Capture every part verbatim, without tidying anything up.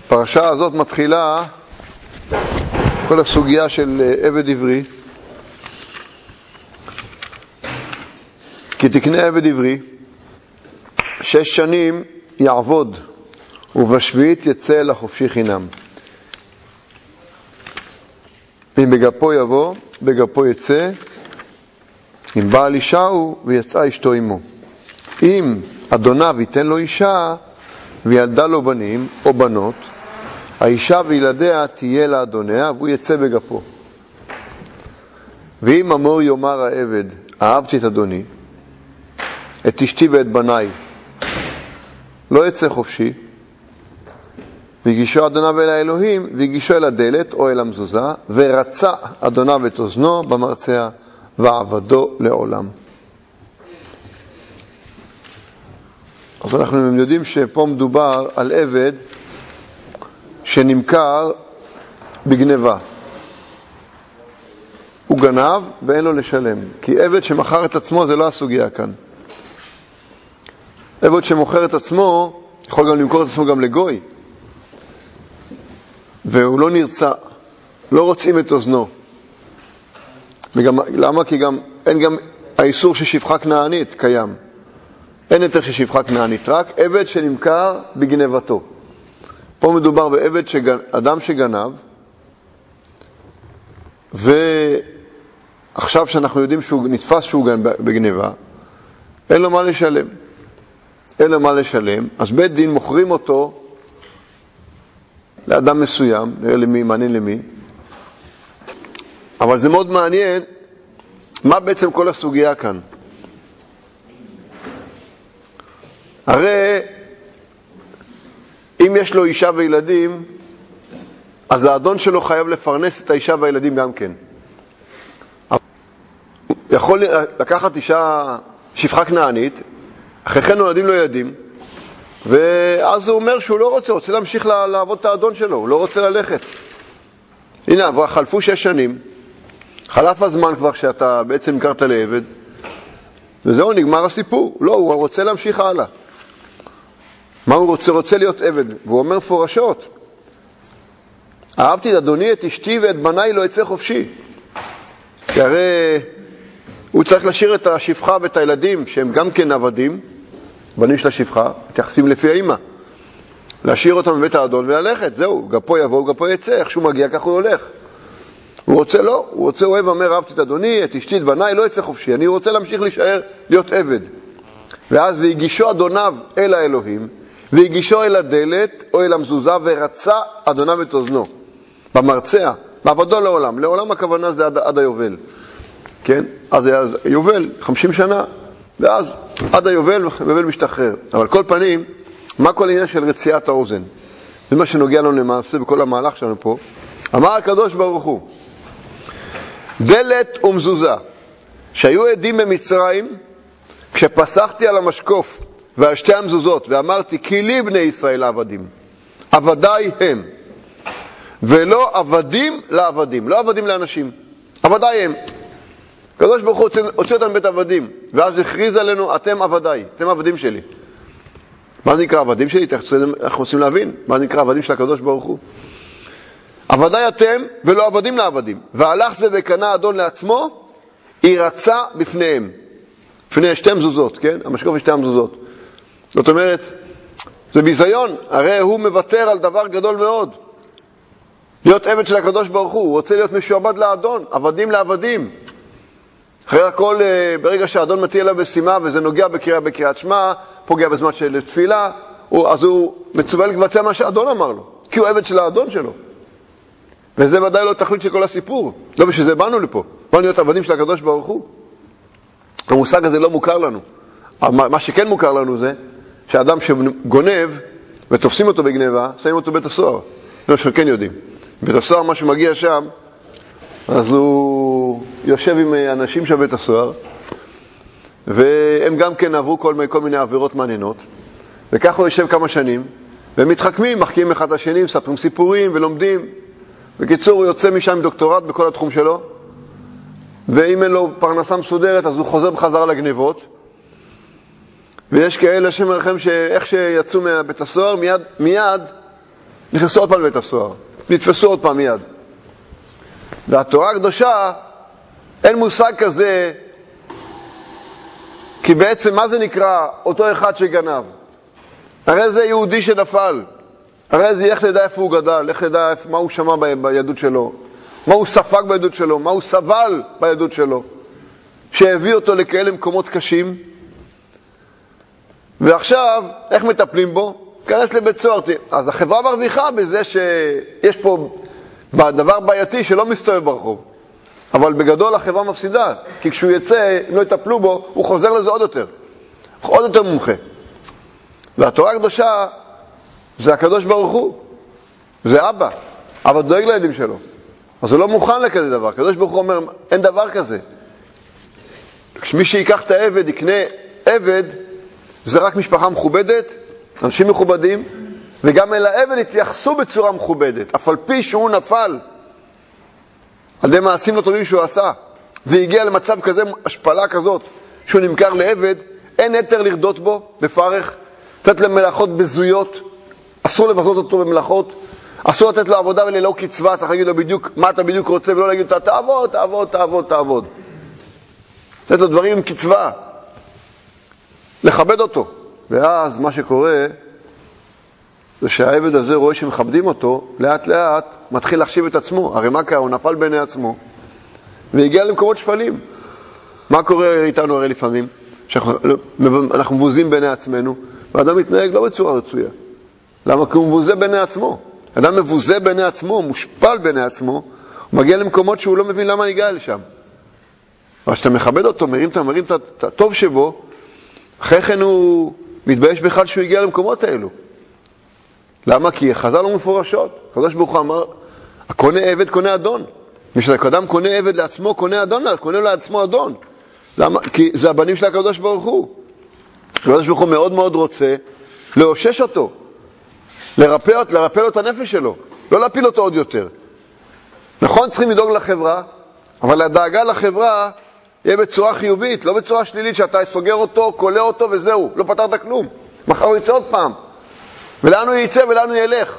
הפרשה הזאת מתחילה כל הסוגיה של עבד עברי. כי תקנה עבד עברי, שש שנים יעבוד, ובשביעית יצא לחופשי חינם. אם בגפו יבוא, בגפו יצא, אם בעל אישה הוא, ויצאה אשתו עמו. אם אדוניו ייתן לו אישה, וילדה לו בנים או בנות, האישה וילדיה תהיה לאדוניה, והוא יצא בגפו. ואם אמור יאמר העבד, אהבתי את אדוני, את אשתי ואת בניי, לא יצא חופשי, והגישו אדוניו אל האלוהים, והגישו אל הדלת או אל המזוזה, ורצה אדוניו את אוזנו במרצע, ועבדו לעולם. אז אנחנו יודעים שפה מדובר על עבד שנמכר בגניבה. הוא גנב ואין לו לשלם. כי עבד שמכר את עצמו זה לא הסוגיה כאן. עבד שמוכר את עצמו יכול גם למכור את עצמו גם לגוי. והוא לא נרצה. לא רוצים את אוזנו. וגם, למה? כי גם, אין גם האיסור ששפחה כנענית קיים. אין יותר ששפחה כנענית, רק עבד שנמכר בגנבתו. פה מדובר בעבד שגנ... אדם שגנב, ועכשיו שאנחנו יודעים שהוא נתפס שהוא בגניבה, אין לו מה לשלם. אין לו מה לשלם, אז בית דין מוכרים אותו לאדם מסוים, נראה למי, מעניין למי. אבל זה מאוד מעניין, מה בעצם כל הסוגיה כאן? הרי אם יש לו אישה וילדים, אז האדון שלו חייב לפרנס את האישה והילדים גם כן. יכול לקחת אישה שפחה כנענית, אחרי כן נולדים לו ילדים, ואז הוא אומר שהוא לא רוצה, רוצה להמשיך לעבוד את האדון שלו, הוא לא רוצה ללכת. הנה, חלפו שש שנים, חלף הזמן כבר שאתה בעצם נמכרת לעבד, וזהו, נגמר הסיפור. לא, הוא רוצה להמשיך הלאה. מה הוא רוצה? רוצה להיות עבד. והוא אומר פורשות, אהבתי את אדוני, את אשתי ואת בניי לא יצא חופשי. כי הרי הוא צריך לשיר את השפחה ואת הילדים שהם גם כן עבדים, בנים של השפחה, מתייחסים לפי האמא. להשאיר אותם בבית האדון וללכת, זהו, גפו יבוא, גפו יצא, איך שהוא מגיע כך הוא הולך. הוא רוצה לא, הוא רוצה אוהב, אומר, אהבתי את אדוני, את אשתי, את בניי, לא יצא חופשי, אני רוצה להמשיך להישאר, להיות עבד. ואז והגישו אדוניו אל האלוהים, והגישו אל הדלת או אל המזוזה, ורצה אדוניו את אוזנו, במרצע, בעבדו לעולם. לעולם הכוונה זה עד, עד היובל. כן? אז זה יובל, חמישים שנה, ואז עד היובל, יובל משתחרר. אבל כל פנים, מה כל העניין של רציעת האוזן? זה מה שנוגע לנו למעשה בכל המהלך שלנו פה. אמר הקדוש ברוך הוא, דלת ומזוזה, שהיו עדים במצרים, כשפסחתי על המשקוף ועל שתי המזוזות, ואמרתי, כי לי בני ישראל עבדים, עבדיי הם, ולא עבדים לעבדים, לא עבדים לאנשים, עבדיי הם. הקדוש ברוך הוא הוציא אותם בית עבדים, ואז הכריז עלינו, אתם עבדיי, אתם עבדים שלי. מה זה נקרא עבדים שלי? אנחנו רוצים להבין, מה זה נקרא עבדים של הקדוש ברוך הוא? עבדיי אתם ולא עבדים לעבדים. והלך זה וקנה אדון לעצמו, ירצה בפניהם. בפני שתי מזוזות, כן? המשקוף שתי המזוזות. זאת אומרת, זה ביזיון, הרי הוא מוותר על דבר גדול מאוד. להיות עבד של הקדוש ברוך הוא, הוא רוצה להיות משועבד לאדון, עבדים לעבדים. אחרי הכל, ברגע שהאדון מטיל עליו בשימה, וזה נוגע בקריאה בקריאת שמע, פוגע בזמן של תפילה, אז הוא מצווה לבצע מה שהאדון אמר לו, כי הוא עבד של האדון שלו. וזה ודאי לא תכלית של כל הסיפור. לא בשביל זה באנו לפה. באנו להיות עבדים של הקדוש ברוך הוא. המושג הזה לא מוכר לנו. מה שכן מוכר לנו זה, שהאדם שגונב ותופסים אותו בגניבה, שמים אותו בית הסוהר. זה מה שכן יודעים. בית הסוהר, מה שמגיע שם, אז הוא יושב עם אנשים של בית הסוהר, והם גם כן עברו כל, כל מיני עבירות מעניינות, וכך הוא יושב כמה שנים, והם מתחכמים, מחכים אחד השני, מספרים סיפורים ולומדים. בקיצור, הוא יוצא משם עם דוקטורט בכל התחום שלו, ואם אין לו פרנסה מסודרת, אז הוא חוזר בחזרה לגניבות. ויש כאלה שמרחם שאיך שיצאו מבית הסוהר, מיד, מיד נכנסו עוד פעם לבית הסוהר, נתפסו עוד פעם מיד. והתורה הקדושה, אין מושג כזה, כי בעצם מה זה נקרא אותו אחד שגנב? הרי זה יהודי שנפל, הרי זה איך תדע איפה הוא גדל, איך תדע מה הוא שמע ביהדות שלו, מה הוא ספג ביהדות שלו, מה הוא סבל ביהדות שלו, שהביא אותו לכאלה מקומות קשים. ועכשיו, איך מטפלים בו? כנס לבית סוהר. אז החברה מרוויחה בזה שיש פה דבר בעייתי שלא מסתובב ברחוב. אבל בגדול החברה מפסידה, כי כשהוא יצא, אם לא יטפלו בו, הוא חוזר לזה עוד יותר. עוד יותר מומחה. והתורה הקדושה זה הקדוש ברוך הוא. זה אבא. אבא דואג לילדים שלו. אז הוא לא מוכן לכזה דבר. הקדוש ברוך הוא אומר, אין דבר כזה. כשמי שיקח את העבד, יקנה עבד, זה רק משפחה מכובדת, אנשים מכובדים, וגם אל העבד התייחסו בצורה מכובדת, אף על פי שהוא נפל על ידי מעשים לא טובים שהוא עשה, והגיע למצב כזה, השפלה כזאת, שהוא נמכר לעבד, אין יתר לרדות בו, בפרך, לתת למלאכות בזויות, אסור לבזות אותו במלאכות, אסור לתת לו עבודה וללא קצבה, צריך להגיד לו בדיוק מה אתה בדיוק רוצה, ולא להגיד לו, תעבוד, תעבוד, תעבוד, תעבוד. לתת לו דברים עם קצבה, לכבד אותו. ואז מה שקורה, זה שהעבד הזה רואה שמכבדים אותו, לאט לאט מתחיל להחשיב את עצמו. הרי מה קרה? הוא נפל בעיני עצמו, והגיע למקומות שפלים. מה קורה איתנו הרי לפעמים? שאנחנו מבוזים בעיני עצמנו, והאדם מתנהג לא בצורה רצויה. למה? כי הוא מבוזה בעיני עצמו. אדם מבוזה בעיני עצמו, מושפל בעיני עצמו, הוא מגיע למקומות שהוא לא מבין למה אני הגיע לשם. אבל כשאתה מכבד אותו, מרים את, מרים את הטוב שבו, אחרי כן הוא מתבייש בכלל שהוא הגיע למקומות האלו. למה? כי חז"ל לא מפורשות. הקדוש ברוך הוא אמר, הקונה עבד קונה אדון. מי שאדם קונה עבד לעצמו, קונה אדון, קונה לעצמו אדון. למה? כי זה הבנים של הקדוש ברוך הוא. הקדוש ברוך הוא מאוד מאוד רוצה לאושש אותו, לרפא, לרפא לו את הנפש שלו, לא להפיל אותו עוד יותר. נכון, צריכים לדאוג לחברה, אבל הדאגה לחברה יהיה בצורה חיובית, לא בצורה שלילית, שאתה סוגר אותו, קולה אותו וזהו, לא פתרת כלום. מחר הוא יצא עוד פעם. ולאן הוא יצא ולאן הוא ילך?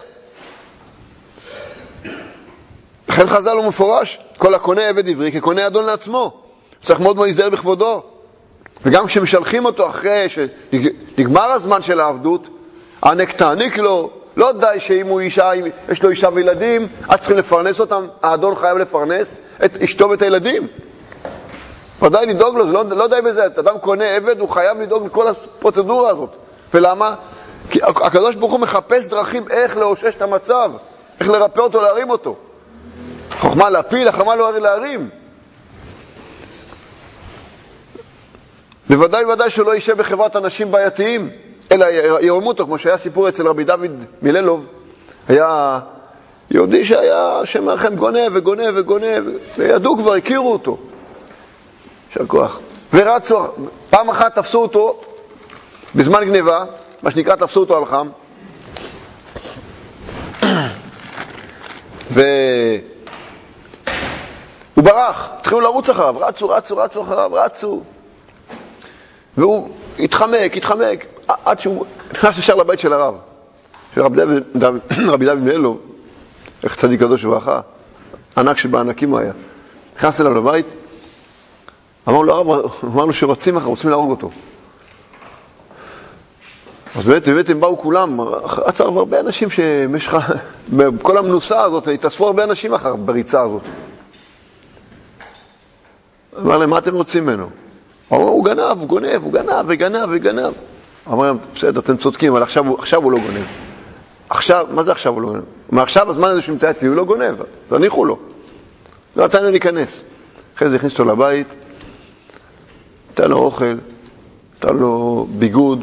לכן חז"ל הוא מפורש, כל הקונה עבד עברי כקונה אדון לעצמו. צריך מאוד מאוד להיזהר בכבודו. וגם כשמשלחים אותו אחרי שנגמר הזמן של העבדות, הענק תעניק לו, לא די שאם הוא אישה, אם יש לו אישה וילדים, אז צריכים לפרנס אותם, האדון חייב לפרנס את אשתו ואת הילדים. ודאי לדאוג לו, זה לא, לא די בזה, אדם קונה עבד, הוא חייב לדאוג לכל הפרוצדורה הזאת. ולמה? כי הקדוש ברוך הוא מחפש דרכים איך לאושש את המצב, איך לרפא אותו, להרים אותו. חוכמה להפיל, חוכמה לא להרים. בוודאי ובוודאי שלא יישב בחברת אנשים בעייתיים, אלא ירמו אותו, כמו שהיה סיפור אצל רבי דוד מללוב. היה יהודי שהיה שם לכם גונב וגונב וגונב, וידעו כבר, הכירו אותו. של כוח. ורצו, פעם אחת תפסו אותו, בזמן גניבה, מה שנקרא תפסו אותו על חם, והוא ברח, התחילו לרוץ אחריו, רצו, רצו, רצו אחריו, רצו, והוא התחמק, התחמק, עד שהוא נכנס ישר לבית של הרב, של רבי דוד, רבי דוד מללוב, איך צדיק קדוש וברכה, ענק שבענקים הוא היה. נכנס אליו לבית, אמר לו הרב, אמרנו שרוצים אחר, רוצים להרוג אותו. אז באמת, באמת הם באו כולם, עצר הרבה אנשים שמשך, בכל המנוסה הזאת, התאספו הרבה אנשים אחר בריצה הזאת. אמר להם, מה אתם רוצים ממנו? אמר, הוא גנב, הוא גונב, הוא גנב, וגנב, וגנב. אמר להם, בסדר, אתם צודקים, אבל עכשיו, עכשיו הוא לא גונב. עכשיו, מה זה עכשיו הוא לא גונב? מה עכשיו, הזמן הזה שנמצא אצלי, הוא לא גונב, תניחו לו. לא נתן לי להיכנס. אחרי זה הכניס אותו לבית, נתן לו אוכל, נתן לו ביגוד,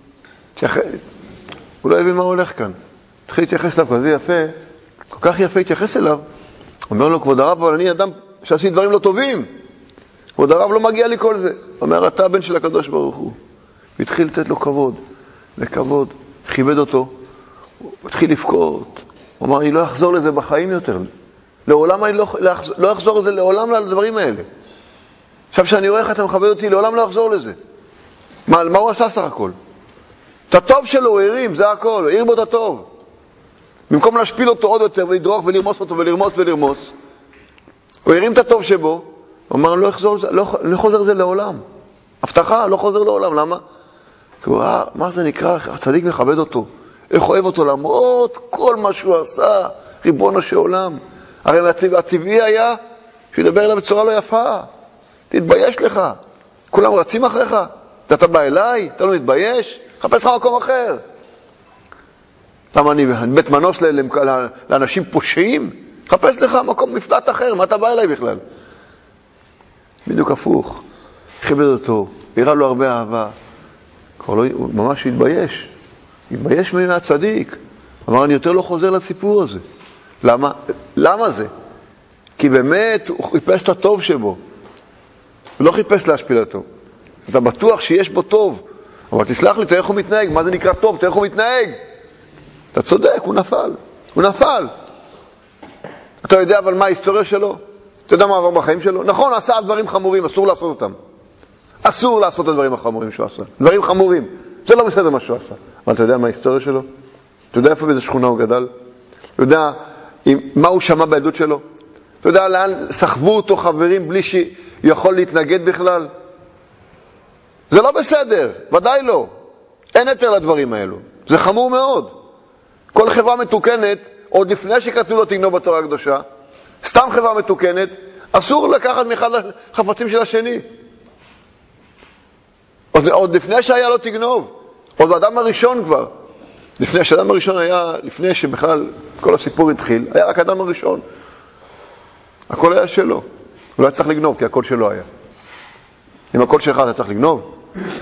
הוא לא הבין מה הולך כאן. התחיל להתייחס אליו כזה יפה, כל כך יפה התייחס אליו. אומר לו, כבוד הרב, אבל אני אדם שעשיתי דברים לא טובים. כבוד הרב, לא מגיע לי כל זה. אומר, אתה הבן של הקדוש ברוך הוא. והתחיל לתת לו כבוד, וכבוד, כיבד אותו. הוא התחיל לבכות. הוא אמר, אני לא אחזור לזה בחיים יותר. לעולם אני לא, לא אחזור לזה, לעולם לדברים האלה. עכשיו שאני רואה איך אתה מכבד אותי, לעולם לא אחזור לזה. מה, מה הוא עשה סך הכל? את הטוב שלו הוא הרים, זה הכל, הוא העיר בו את הטוב. במקום להשפיל אותו עוד יותר ולדרוך ולרמוס אותו ולרמוס ולרמוס, הוא הרים את הטוב שבו, הוא אמר, לא יחזור, לא, לא חוזר זה לעולם. הבטחה, לא חוזר לעולם. למה? כי הוא ראה, מה זה נקרא? הצדיק מכבד אותו. איך אוהב אותו למרות כל מה שהוא עשה, ריבונו של עולם. הרי הטבעי היה שידבר אליו בצורה לא יפה. תתבייש לך. כולם רצים אחריך. אתה בא אליי, אתה לא מתבייש, חפש לך מקום אחר. למה אני בית מנוס לאנשים פושעים? חפש לך מקום מפלט אחר, מה אתה בא אליי בכלל? בדיוק הפוך. כיבד אותו, הראה לו הרבה אהבה. כבר לא, הוא ממש התבייש. התבייש מהצדיק. אמר, אני יותר לא חוזר לסיפור הזה. למה? למה זה? כי באמת הוא חיפש את הטוב שבו. הוא לא חיפש להשפיל אותו. אתה בטוח שיש בו טוב. אבל תסלח לי, תראה איך הוא מתנהג. מה זה נקרא טוב? תראה איך הוא מתנהג. אתה צודק, הוא נפל. הוא נפל. אתה יודע אבל מה ההיסטוריה שלו? אתה יודע מה עבר בחיים שלו? נכון, עשה דברים חמורים, אסור לעשות אותם. אסור לעשות את הדברים החמורים שהוא עשה. דברים חמורים. זה לא בסדר מה שהוא עשה. אבל אתה יודע מה ההיסטוריה שלו? אתה יודע איפה באיזה שכונה הוא גדל? אתה יודע עם, מה הוא שמע בעדות שלו? אתה יודע לאן סחבו אותו חברים בלי שיכול להתנגד בכלל? זה לא בסדר, ודאי לא. אין יותר לדברים האלו. זה חמור מאוד. כל חברה מתוקנת, עוד לפני שכתוב לו תגנוב בתורה הקדושה, סתם חברה מתוקנת, אסור לקחת מאחד החפצים של השני. עוד, עוד לפני שהיה לו תגנוב, עוד באדם הראשון כבר. לפני שהאדם הראשון היה, לפני שבכלל כל הסיפור התחיל, היה רק האדם הראשון. הכל היה שלו. הוא לא היה צריך לגנוב, כי הכל שלו היה. אם הכל שלך אתה צריך לגנוב.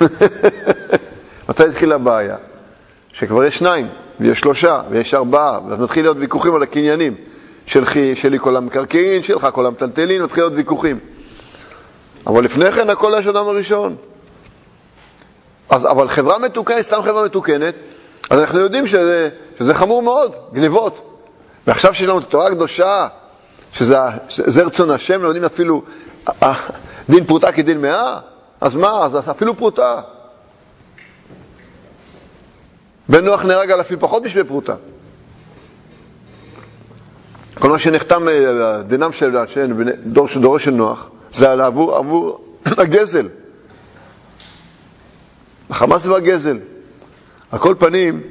מתי התחילה הבעיה? שכבר יש שניים, ויש שלושה, ויש ארבעה, ואז מתחיל להיות ויכוחים על הקניינים. שלכי, שלי כל המקרקעין, שלך כל המטלטלין, מתחיל להיות ויכוחים. אבל לפני כן הכל היה של אדם הראשון. אז, אבל חברה מתוקנת, סתם חברה מתוקנת, אז אנחנו יודעים שזה, שזה חמור מאוד, גניבות. ועכשיו שיש לנו את התורה הקדושה, שזה, שזה רצון השם, לא יודעים אפילו דין פרוטה כדין מאה, אז מה? אז אפילו פרוטה. בן נוח נהרג על אפילו פחות בשביל פרוטה. כל מה שנחתם דינם של דור, דורו של נוח, זה על עבור, עבור הגזל. החמאס והגזל. על כל פנים,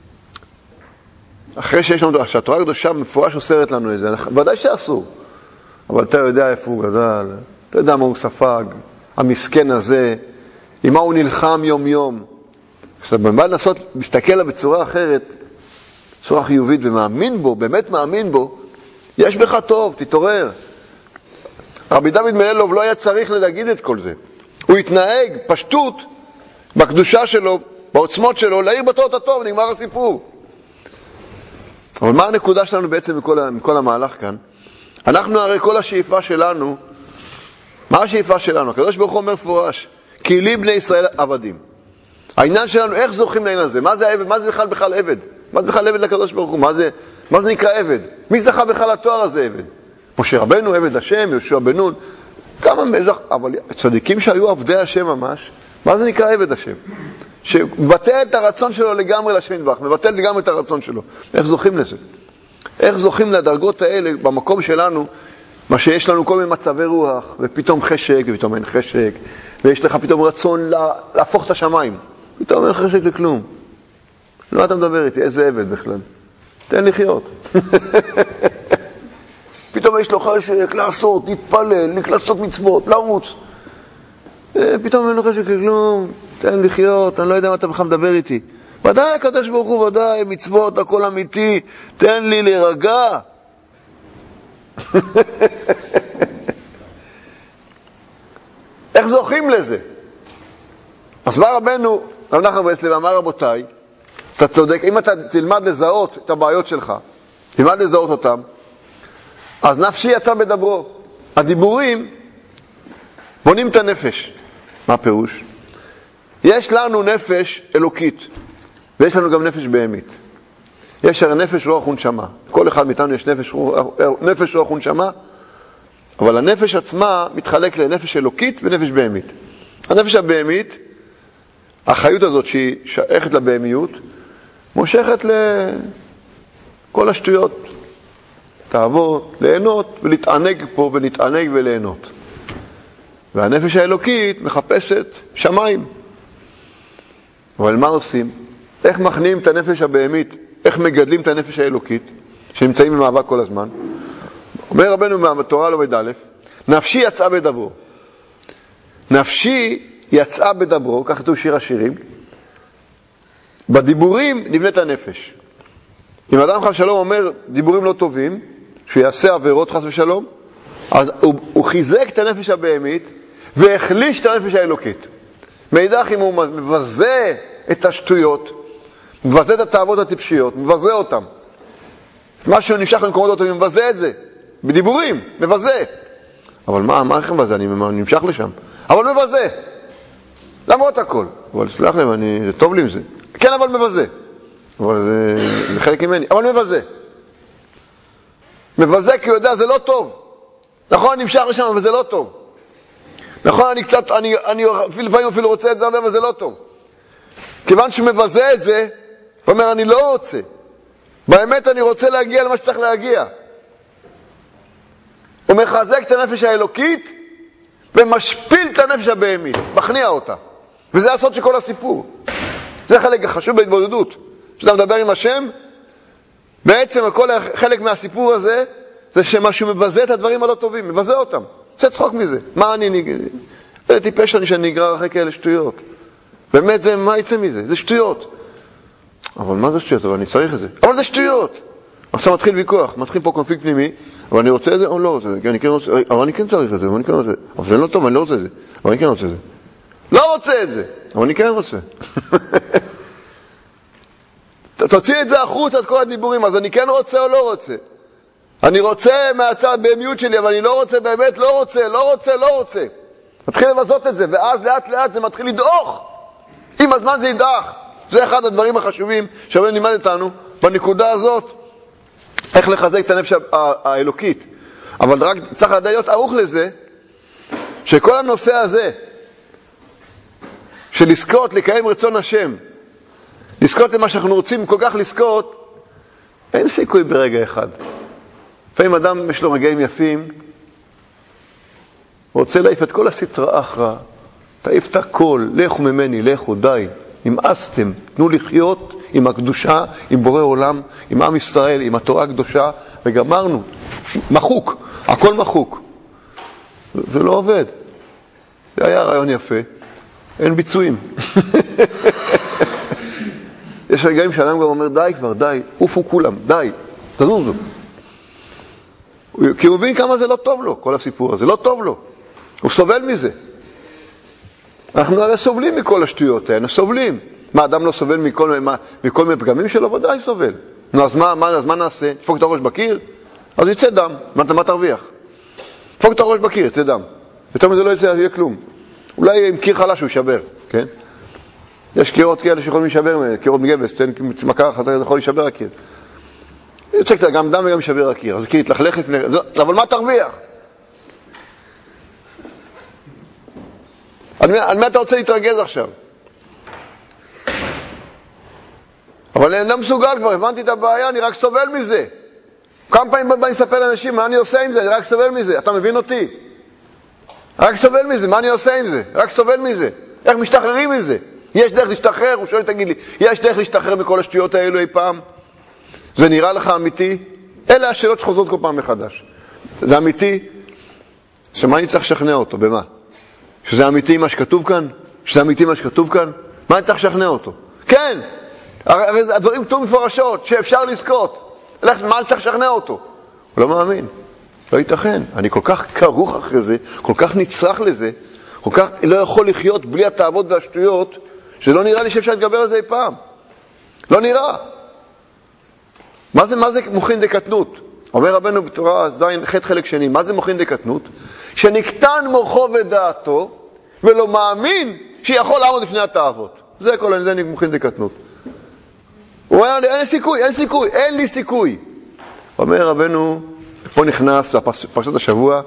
אחרי שיש לנו, שהתורה הקדושה מפורש אוסרת לנו את זה, ודאי שאסור. אבל אתה יודע איפה הוא גדל, אתה יודע מה הוא ספג, המסכן הזה, עם מה הוא נלחם יום יום. כשאתה באמת לנסות, מסתכל לה בצורה אחרת, בצורה חיובית ומאמין בו, באמת מאמין בו, יש בך טוב, תתעורר. רבי דוד מללוב לא היה צריך להגיד את כל זה. הוא התנהג פשטות בקדושה שלו, בעוצמות שלו, להעיר בתור את הטוב, נגמר הסיפור. אבל מה הנקודה שלנו בעצם מכל, מכל המהלך כאן? אנחנו הרי כל השאיפה שלנו, מה השאיפה שלנו? הקדוש ברוך הוא אומר פורש, כי לי בני ישראל עבדים. העניין שלנו, איך זוכים לעניין הזה? מה זה העבד? מה זה בכלל בכלל עבד? מה זה בכלל עבד לקדוש ברוך הוא? מה זה, מה זה נקרא עבד? מי זכה בכלל לתואר הזה עבד? משה רבנו, עבד השם, יהושע בן נון, כמה מזח, אבל צדיקים שהיו עבדי השם ממש, מה זה נקרא עבד השם? שמבטל את הרצון שלו לגמרי לשם יתברך, מבטל לגמרי את הרצון שלו. איך זוכים לזה? איך זוכים לדרגות האלה במקום שלנו, מה שיש לנו כל מיני מצבי רוח, ופתאום חשק, ופתאום אין חשק, ויש לך פתאום רצון לה, להפוך את השמיים. פתאום אין חשק לכלום. לא אתה מדבר איתי, איזה עבד בכלל? תן לחיות. פתאום יש לו חשק לעשות, להתפלל, לעשות מצוות, לרוץ. פתאום אין לו חשק לכלום, תן לחיות, אני לא יודע מה אתה בכלל מדבר איתי. ודאי, הקדוש ברוך הוא, ודאי, מצוות, הכל אמיתי, תן לי להירגע. איך זוכים לזה? אז בא רבנו, רב נחמן ברסלב, אמר רבותיי, אתה צודק, אם אתה תלמד לזהות את הבעיות שלך, תלמד לזהות אותם, אז נפשי יצא בדברו. הדיבורים בונים את הנפש. מה פירוש? יש לנו נפש אלוקית, ויש לנו גם נפש בהמית. יש הרי נפש רוח ונשמה. כל אחד מאיתנו יש נפש, נפש רוח ונשמה, אבל הנפש עצמה מתחלק לנפש אלוקית ונפש בהמית. הנפש הבהמית, החיות הזאת שהיא שייכת לבהמיות, מושכת ל... כל השטויות. תעבור ליהנות ולהתענג פה ולהתענג וליהנות. והנפש האלוקית מחפשת שמיים. אבל מה עושים? איך מכניעים את הנפש הבהמית? איך מגדלים את הנפש האלוקית? שנמצאים במאבק כל הזמן. אומר רבנו בתורה לומד א', נפשי יצאה בדברו. נפשי יצאה בדברו, כך כתוב שיר השירים. בדיבורים נבנית הנפש. אם אדם חס ושלום אומר דיבורים לא טובים, שהוא יעשה עבירות חס ושלום, אז הוא, הוא חיזק את הנפש הבהמית והחליש את הנפש האלוקית. מאידך אם הוא מבזה את השטויות, מבזה את התאוות הטיפשיות, מבזה אותם. משהו נמשך למקומות אותם, מבזה את זה. בדיבורים, מבזה. אבל מה, מה איך מבזה? אני נמשך לשם. אבל מבזה. למרות הכל. אבל סלח להם, אני, זה טוב לי עם זה. כן, אבל מבזה. אבל זה, זה חלק ממני. אבל מבזה. מבזה כי הוא יודע, זה לא טוב. נכון, אני נמשך לשם, אבל זה לא טוב. נכון, אני קצת, אני, אני לפעמים אפילו רוצה את זה, אבל זה לא טוב. כיוון שמבזה את זה, הוא אומר, אני לא רוצה. באמת אני רוצה להגיע למה שצריך להגיע. הוא מחזק את הנפש האלוקית, ומשפיל את הנפש הבהמית, מכניע אותה. וזה הסוד של כל הסיפור. זה חלק חשוב בהתבודדות. כשאתה מדבר עם השם, בעצם כל חלק מהסיפור הזה, זה שמשהו מבזה את הדברים הלא טובים, מבזה אותם. זה צחוק מזה. מה אני נגרר? זה טיפש אני שאני נגרר אחרי כאלה שטויות. באמת זה, מה יצא מזה? זה שטויות. אבל מה זה שטויות? אבל אני צריך את זה. אבל זה שטויות. עכשיו מתחיל ויכוח, מתחיל פה קונפליקט פנימי, אבל אני רוצה את זה או לא רוצה את זה. אני כן רוצה, אבל אני כן צריך את זה, אבל אני כן רוצה את זה. אבל זה לא טוב, אני לא רוצה את זה. אבל אני כן רוצה את זה. לא רוצה את זה, אבל אני כן רוצה. תוציא את זה החוצה, את כל הדיבורים, אז אני כן רוצה או לא רוצה. אני רוצה מהצד בהמיות שלי, אבל אני לא רוצה באמת, לא רוצה, לא רוצה, לא רוצה. מתחיל לבזות את זה, ואז לאט לאט זה מתחיל לדעוך. עם הזמן זה ידעך. זה אחד הדברים החשובים שרבנו לימד אותנו בנקודה הזאת, איך לחזק את הנפש האלוקית. אבל רק צריך לדעת להיות ערוך לזה, שכל הנושא הזה, של לזכות, לקיים רצון השם, לזכות למה שאנחנו רוצים כל כך לזכות, אין סיכוי ברגע אחד. לפעמים אדם יש לו רגעים יפים, רוצה להעיף את כל הסטרה אחרא, תעיף את הכל, לכו ממני, לכו, די, נמאסתם, תנו לחיות עם הקדושה, עם בורא עולם, עם עם ישראל, עם התורה הקדושה, וגמרנו, מחוק, הכל מחוק. זה לא עובד. זה היה רעיון יפה, אין ביצועים. יש רגעים שאדם כבר אומר, די כבר, די, אופו כולם, די, תזוזו. כי הוא מבין כמה זה לא טוב לו, כל הסיפור הזה, לא טוב לו. הוא סובל מזה. אנחנו הרי סובלים מכל השטויות האלה, סובלים. מה, אדם לא סובל מכל, מה, מכל מיני פגמים שלו? ודאי סובל. נו, אז מה, מה, אז מה נעשה? תפוק את הראש בקיר? אז יצא דם. מה, מה תרוויח? תפוק את הראש בקיר, יצא דם. יותר מזה לא יצא, יהיה כלום. אולי עם קיר חלש הוא ישבר, כן? יש קירות כאלה שיכולים להישבר, קירות מגבס, תן מכה אחת, אתה יכול להישבר הקיר. יוצא קצת, גם דם וגם ישבר הקיר. אז קיר יתלכלך לפני... אבל מה תרוויח? על מי אתה רוצה להתרגז עכשיו? אבל אני לא מסוגל כבר, הבנתי את הבעיה, אני רק סובל מזה. כמה פעמים בא לספר לאנשים, מה אני עושה עם זה? אני רק סובל מזה. אתה מבין אותי? רק סובל מזה, מה אני עושה עם זה? רק סובל מזה. איך משתחררים מזה? יש דרך להשתחרר? הוא שואל, תגיד לי, יש דרך להשתחרר מכל השטויות האלו אי פעם? זה נראה לך אמיתי? אלה השאלות שחוזרות כל פעם מחדש. זה אמיתי? שמה אני צריך לשכנע אותו? במה? שזה אמיתי מה שכתוב כאן? שזה אמיתי מה שכתוב כאן? מה אני צריך לשכנע אותו? כן! הרי הדברים כתוב מפורשות, שאפשר לזכות. מה אני צריך לשכנע אותו? הוא לא מאמין. לא ייתכן. אני כל כך כרוך אחרי זה, כל כך נצרך לזה, כל כך לא יכול לחיות בלי התאוות והשטויות, שלא נראה לי שאפשר להתגבר על זה אי פעם. לא נראה. מה זה, מה זה מוחין דקטנות? אומר רבנו בתורה זין ח' חלק שני, מה זה מוחין דקטנות? שנקטן מוחו ודעתו, ולא מאמין שיכול לעמוד לפני התאוות. זה כל זה מוחין דקטנות. הוא אומר לי, אין לי סיכוי, אין סיכוי, אין לי סיכוי. אומר רבנו, פה נכנס לפרשת השבוע,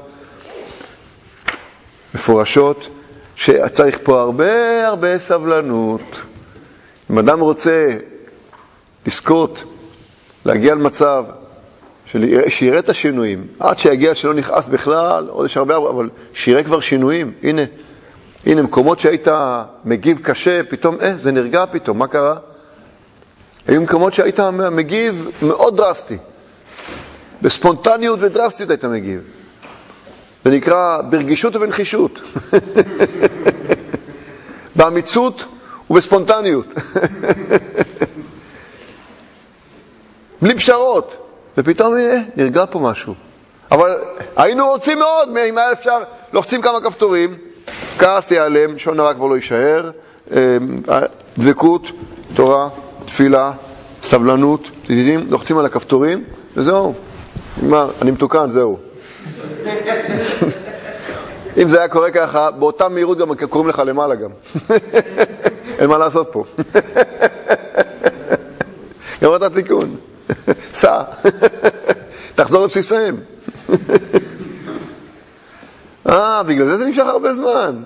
מפורשות, שצריך פה הרבה הרבה סבלנות. אם אדם רוצה לזכות להגיע למצב שיראה את השינויים, עד שיגיע שלא נכעס בכלל, עוד יש הרבה, אבל שיראה כבר שינויים. הנה, הנה, מקומות שהיית מגיב קשה, פתאום, אה, זה נרגע פתאום, מה קרה? היו מקומות שהיית מגיב מאוד דרסטי. בספונטניות ודרסטיות היית מגיב. זה נקרא ברגישות ובנחישות. באמיצות ובספונטניות. בלי פשרות. ופתאום, אה, נרגע פה משהו. אבל היינו רוצים מאוד, אם היה אפשר, לוחצים כמה כפתורים, כעס ייעלם, שעון הרע כבר לא יישאר, דבקות, תורה, תפילה, סבלנות, תדידים, לוחצים על הכפתורים, וזהו. אני מתוקן, זהו. אם זה היה קורה ככה, באותה מהירות גם קוראים לך למעלה גם. אין מה לעשות פה. גם אתה תיקון. סע. תחזור לבסיסים. אה, בגלל זה זה נמשך הרבה זמן.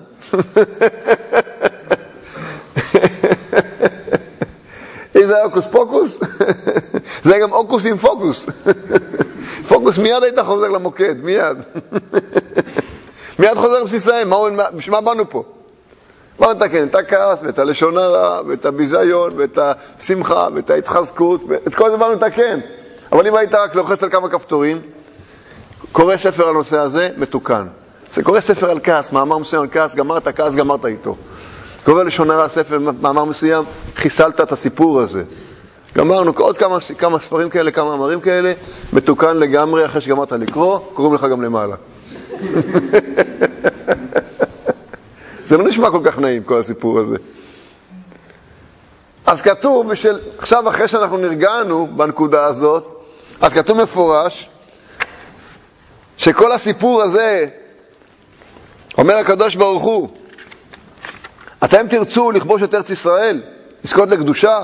אם זה היה אוקוס פוקוס, זה היה גם אוקוס עם פוקוס. פוקוס מיד היית חוזר למוקד, מיד. מיד חוזר לבסיסים, מה באנו פה? מה נתקן? את הכעס, ואת הלשון הרע, ואת הביזיון, ואת השמחה, ואת ההתחזקות, את כל זה באנו נתקן. אבל אם היית רק לוחץ על כמה כפתורים, קורא ספר על הנושא הזה, מתוקן. זה קורא ספר על כעס, מאמר מסוים על כעס, גמרת כעס, גמרת איתו. קורא לשון הרע ספר, מאמר מסוים, חיסלת את הסיפור הזה. גמרנו עוד כמה, כמה ספרים כאלה, כמה מאמרים כאלה, מתוקן לגמרי, אחרי שגמרת לקרוא, קוראים לך גם למעלה. זה לא נשמע כל כך נעים, כל הסיפור הזה. אז כתוב, בשל, עכשיו אחרי שאנחנו נרגענו בנקודה הזאת, אז כתוב מפורש, שכל הסיפור הזה, אומר הקדוש ברוך הוא, אתם תרצו לכבוש את ארץ ישראל, לזכות לקדושה,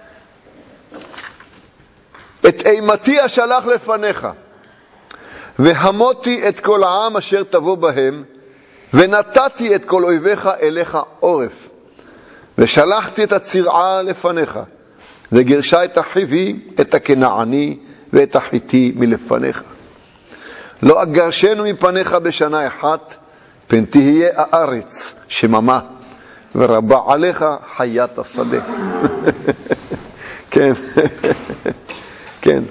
את אימתי אשלח לפניך, והמותי את כל העם אשר תבוא בהם, ונתתי את כל אויביך אליך עורף, ושלחתי את הצרעה לפניך, וגרשה את החיבי, את הכנעני, ואת החיתי מלפניך. לא אגרשנו מפניך בשנה אחת, פן תהיה הארץ שממה, ורבה עליך חיית השדה. כן, כן.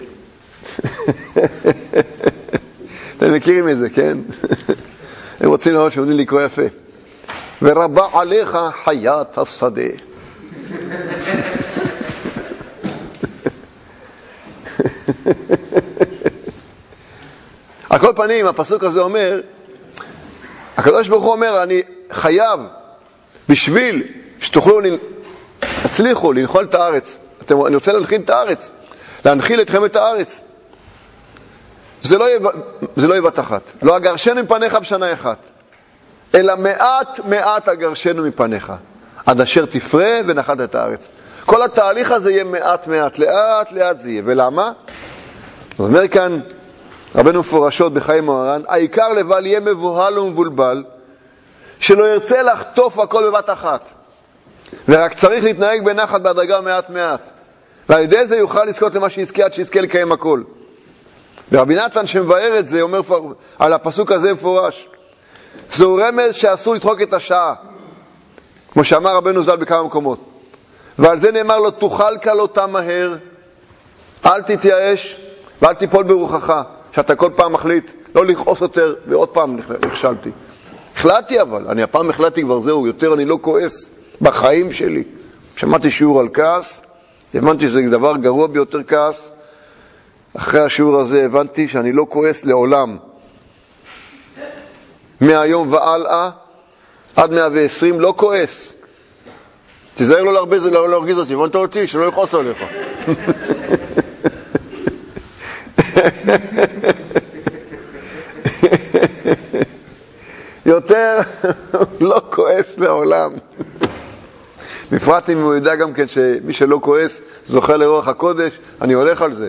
אתם מכירים את זה, כן? הם רוצים לראות שעומדים לקרוא יפה. ורבה עליך חיית השדה. על כל פנים, הפסוק הזה אומר, הקדוש ברוך הוא אומר, אני חייב, בשביל שתוכלו, תצליחו לנחול את הארץ. אתם, אני רוצה להנחיל את הארץ, להנחיל אתכם את הארץ. זה לא יהיה, זה לא יהיה בת אחת. לא אגרשנו מפניך בשנה אחת, אלא מעט מעט אגרשנו מפניך, עד אשר תפרה ונחלת את הארץ. כל התהליך הזה יהיה מעט מעט, לאט לאט זה יהיה. ולמה? זאת אומרת כאן, רבנו מפורשות בחיי מוהר"ן, העיקר לבל יהיה מבוהל ומבולבל, שלא ירצה לחטוף הכל בבת אחת, ורק צריך להתנהג בנחת בהדרגה מעט מעט, ועל ידי זה יוכל לזכות למה שיזכה, עד שיזכה לקיים הכל. ורבי נתן שמבאר את זה, אומר על הפסוק הזה מפורש, זהו רמז שאסור לדחוק את השעה, כמו שאמר רבנו ז"ל בכמה מקומות. ועל זה נאמר לו, תוכל כלותה מהר, אל תתייאש ואל תיפול ברוחך, שאתה כל פעם מחליט לא לכעוס יותר, ועוד פעם נכשלתי. החלטתי אבל, אני הפעם החלטתי כבר זהו, יותר אני לא כועס בחיים שלי. שמעתי שיעור על כעס, הבנתי שזה דבר גרוע ביותר כעס. אחרי השיעור הזה הבנתי שאני לא כועס לעולם. מהיום והלאה, עד מאה ועשרים, לא כועס. תיזהר לו להרבה זה, לא להרגיז אותי, ואתה רוצה שלא יכעוס עליך. יותר לא כועס לעולם. בפרט אם הוא יודע גם כן שמי שלא כועס זוכה לרוח הקודש, אני הולך על זה.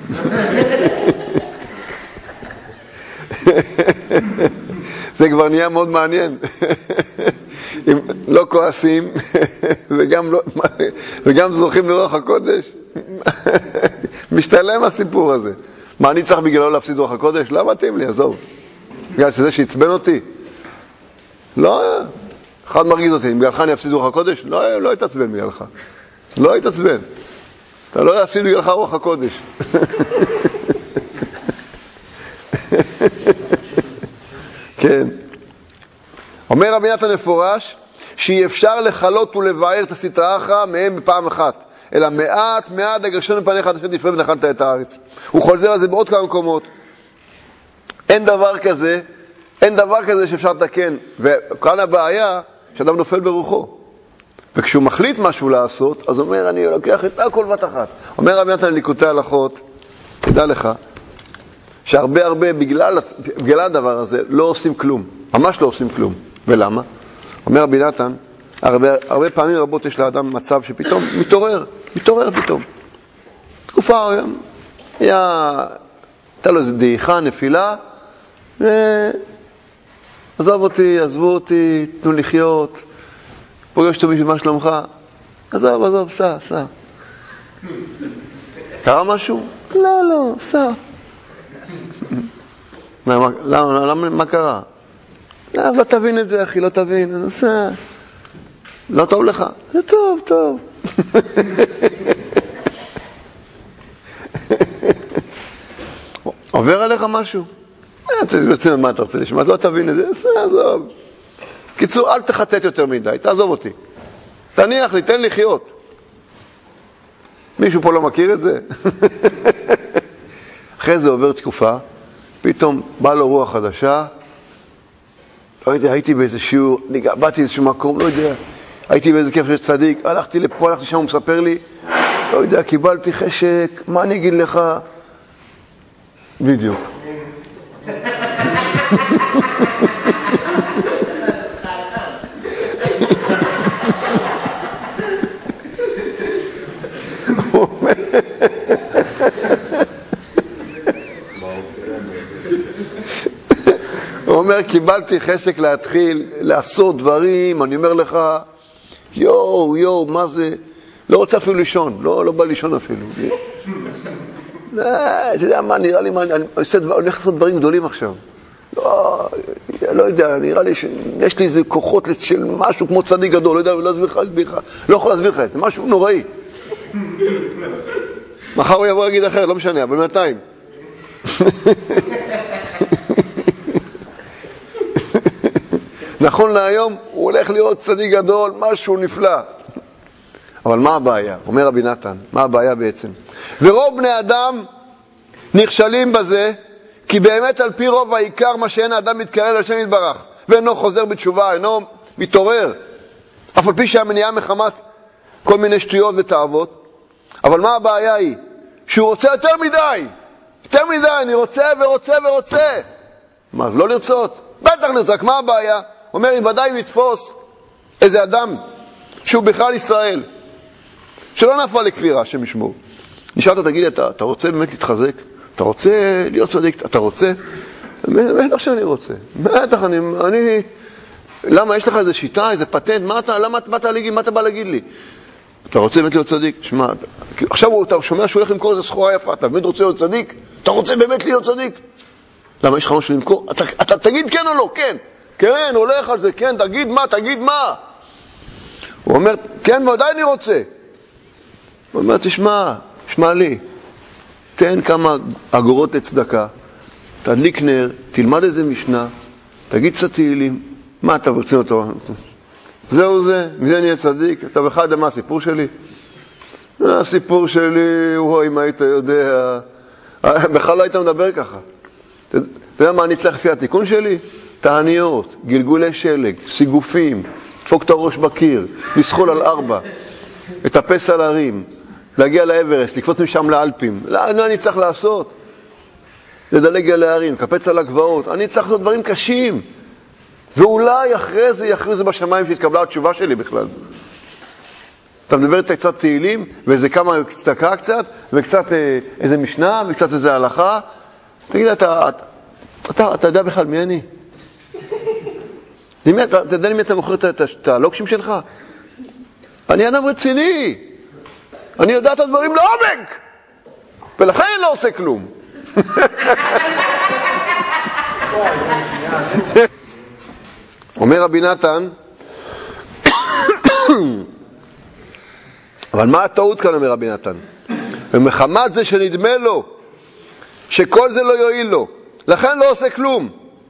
זה כבר נהיה מאוד מעניין. אם לא כועסים וגם, לא, וגם זוכים לרוח הקודש, משתלם הסיפור הזה. מה, אני צריך בגללו להפסיד רוח הקודש? לא מתאים לי, עזוב. בגלל שזה שיצבן אותי? לא, אחד מרגיז אותי, אם בגללך אני אפסיד רוח הקודש? לא, לא יתעצבן בגללך. לא יתעצבן. אתה לא יפסיד בגללך רוח הקודש. כן. אומר רבי נתן מפורש, שאי אפשר לחלות ולבאר את הסטרא אחרא מהם בפעם אחת, אלא מעט מעט הגרשון מפניך עד אשר תפרה ונחלת את הארץ. הוא חוזר על זה בעוד כמה מקומות. אין דבר כזה, אין דבר כזה שאפשר לתקן. וכאן הבעיה, שאדם נופל ברוחו. וכשהוא מחליט משהו לעשות, אז הוא אומר, אני לוקח את הכל בת אחת. אומר רבי נתן ליקוטי הלכות, תדע לך, שהרבה הרבה בגלל, בגלל הדבר הזה לא עושים כלום. ממש לא עושים כלום. ולמה? אומר רבי נתן, הרבה, הרבה פעמים רבות יש לאדם מצב שפתאום מתעורר, מתעורר פתאום. תקופה, היה, הייתה לו איזו דעיכה, נפילה, עזוב אותי, עזבו אותי, תנו לחיות, פוגש אותו מישהו, מה שלומך? עזוב, עזוב, סע, סע. קרה משהו? לא, לא, סע. למה, למה, למה, מה קרה? לא, אבל תבין את זה, אחי, לא תבין, אני עושה. לא טוב לך? זה טוב, טוב. עובר עליך משהו? אתה יוצא ממה אתה רוצה לשמוע, לא תבין את זה, עזוב. קיצור, אל תחטט יותר מדי, תעזוב אותי. תניח לי, תן לחיות. מישהו פה לא מכיר את זה? אחרי זה עובר תקופה, פתאום בא לו רוח חדשה, לא יודע, הייתי באיזה שיעור, באתי לאיזשהו מקום, לא יודע, הייתי באיזה כיף שיש צדיק, הלכתי לפה, הלכתי שם, הוא מספר לי, לא יודע, קיבלתי חשק, מה אני אגיד לך? בדיוק. הוא אומר, קיבלתי חשק להתחיל לעשות דברים, אני אומר לך, יואו, יואו, מה זה? לא רוצה אפילו לישון, לא, לא בא לישון אפילו. לא, אתה יודע מה, נראה לי, מה, אני הולך לעשות דברים גדולים עכשיו. לא, לא יודע, נראה לי שיש לי איזה כוחות של משהו כמו צדיק גדול, לא יודע, לא אסביר לך, לא יכול להסביר לך את זה, משהו נוראי. מחר הוא יבוא להגיד אחר, לא משנה, אבל בינתיים. נכון להיום, הוא הולך להיות צדיק גדול, משהו נפלא. אבל מה הבעיה? אומר רבי נתן, מה הבעיה בעצם? ורוב בני אדם נכשלים בזה, כי באמת על פי רוב העיקר מה שאין האדם מתקרב לשם יתברך, ואינו חוזר בתשובה, אינו מתעורר, אף על פי שהמניעה מחמת כל מיני שטויות ותאוות. אבל מה הבעיה היא? שהוא רוצה יותר מדי, יותר מדי, אני רוצה ורוצה ורוצה. מה, אז לא לרצות? בטח לרצות, רק מה הבעיה? אומר, אם ודאי נתפוס איזה אדם שהוא בכלל ישראל, שלא נפל לכפירה, השם ישמור. נשאלת, תגיד, אתה, אתה רוצה באמת להתחזק? אתה רוצה להיות צדיק? אתה רוצה? בטח שאני רוצה. בטח, אני, אני... למה, יש לך איזה שיטה, איזה פטנט? מה אתה, למה, מה אתה, מה אתה בא להגיד לי? אתה רוצה באמת להיות צדיק? שמע, עכשיו אתה שומע שהוא הולך למכור איזה סחורה יפה, אתה באמת רוצה להיות צדיק? אתה רוצה באמת להיות צדיק? למה, יש לך משהו למכור? אתה, אתה תגיד כן או לא? כן. כן, הולך על זה, כן, תגיד מה, תגיד מה. הוא אומר, כן, ודאי אני רוצה. הוא אומר, תשמע, תשמע לי, תן כמה אגורות לצדקה, תדליק נר, תלמד איזה משנה, תגיד קצת תהילים, מה אתה רוצה אותו? זהו זה, מזה נהיה צדיק, אתה בכלל יודע מה הסיפור שלי? הסיפור שלי, וואי, אם היית יודע, בכלל לא היית מדבר ככה. אתה יודע מה אני צריך לפי התיקון שלי? תעניות, גלגולי שלג, סיגופים, דפוק את הראש בקיר, לסחול על ארבע, לטפס על הרים, להגיע לאברסט, לקפוץ משם לאלפים. לא, אני צריך לעשות. לדלג על ההרים, לקפץ על הגבעות. אני צריך לעשות דברים קשים. ואולי אחרי זה יכריזו בשמיים שהתקבלה התשובה שלי בכלל. אתה מדבר קצת תהילים, ואיזה כמה צדקה קצת, וקצת איזה משנה, וקצת איזה הלכה. תגיד, אתה, אתה, אתה יודע בכלל מי אני? אתה, אתה יודע למי אתה מוכר את הלוקשים שלך? אני אדם רציני. אני יודע את הדברים לעומק. ולכן אני לא עושה כלום. אומר רבי נתן, אבל מה הטעות כאן, אומר רבי נתן? ומחמת זה שנדמה לו שכל זה לא יועיל לו, לכן לא עושה כלום.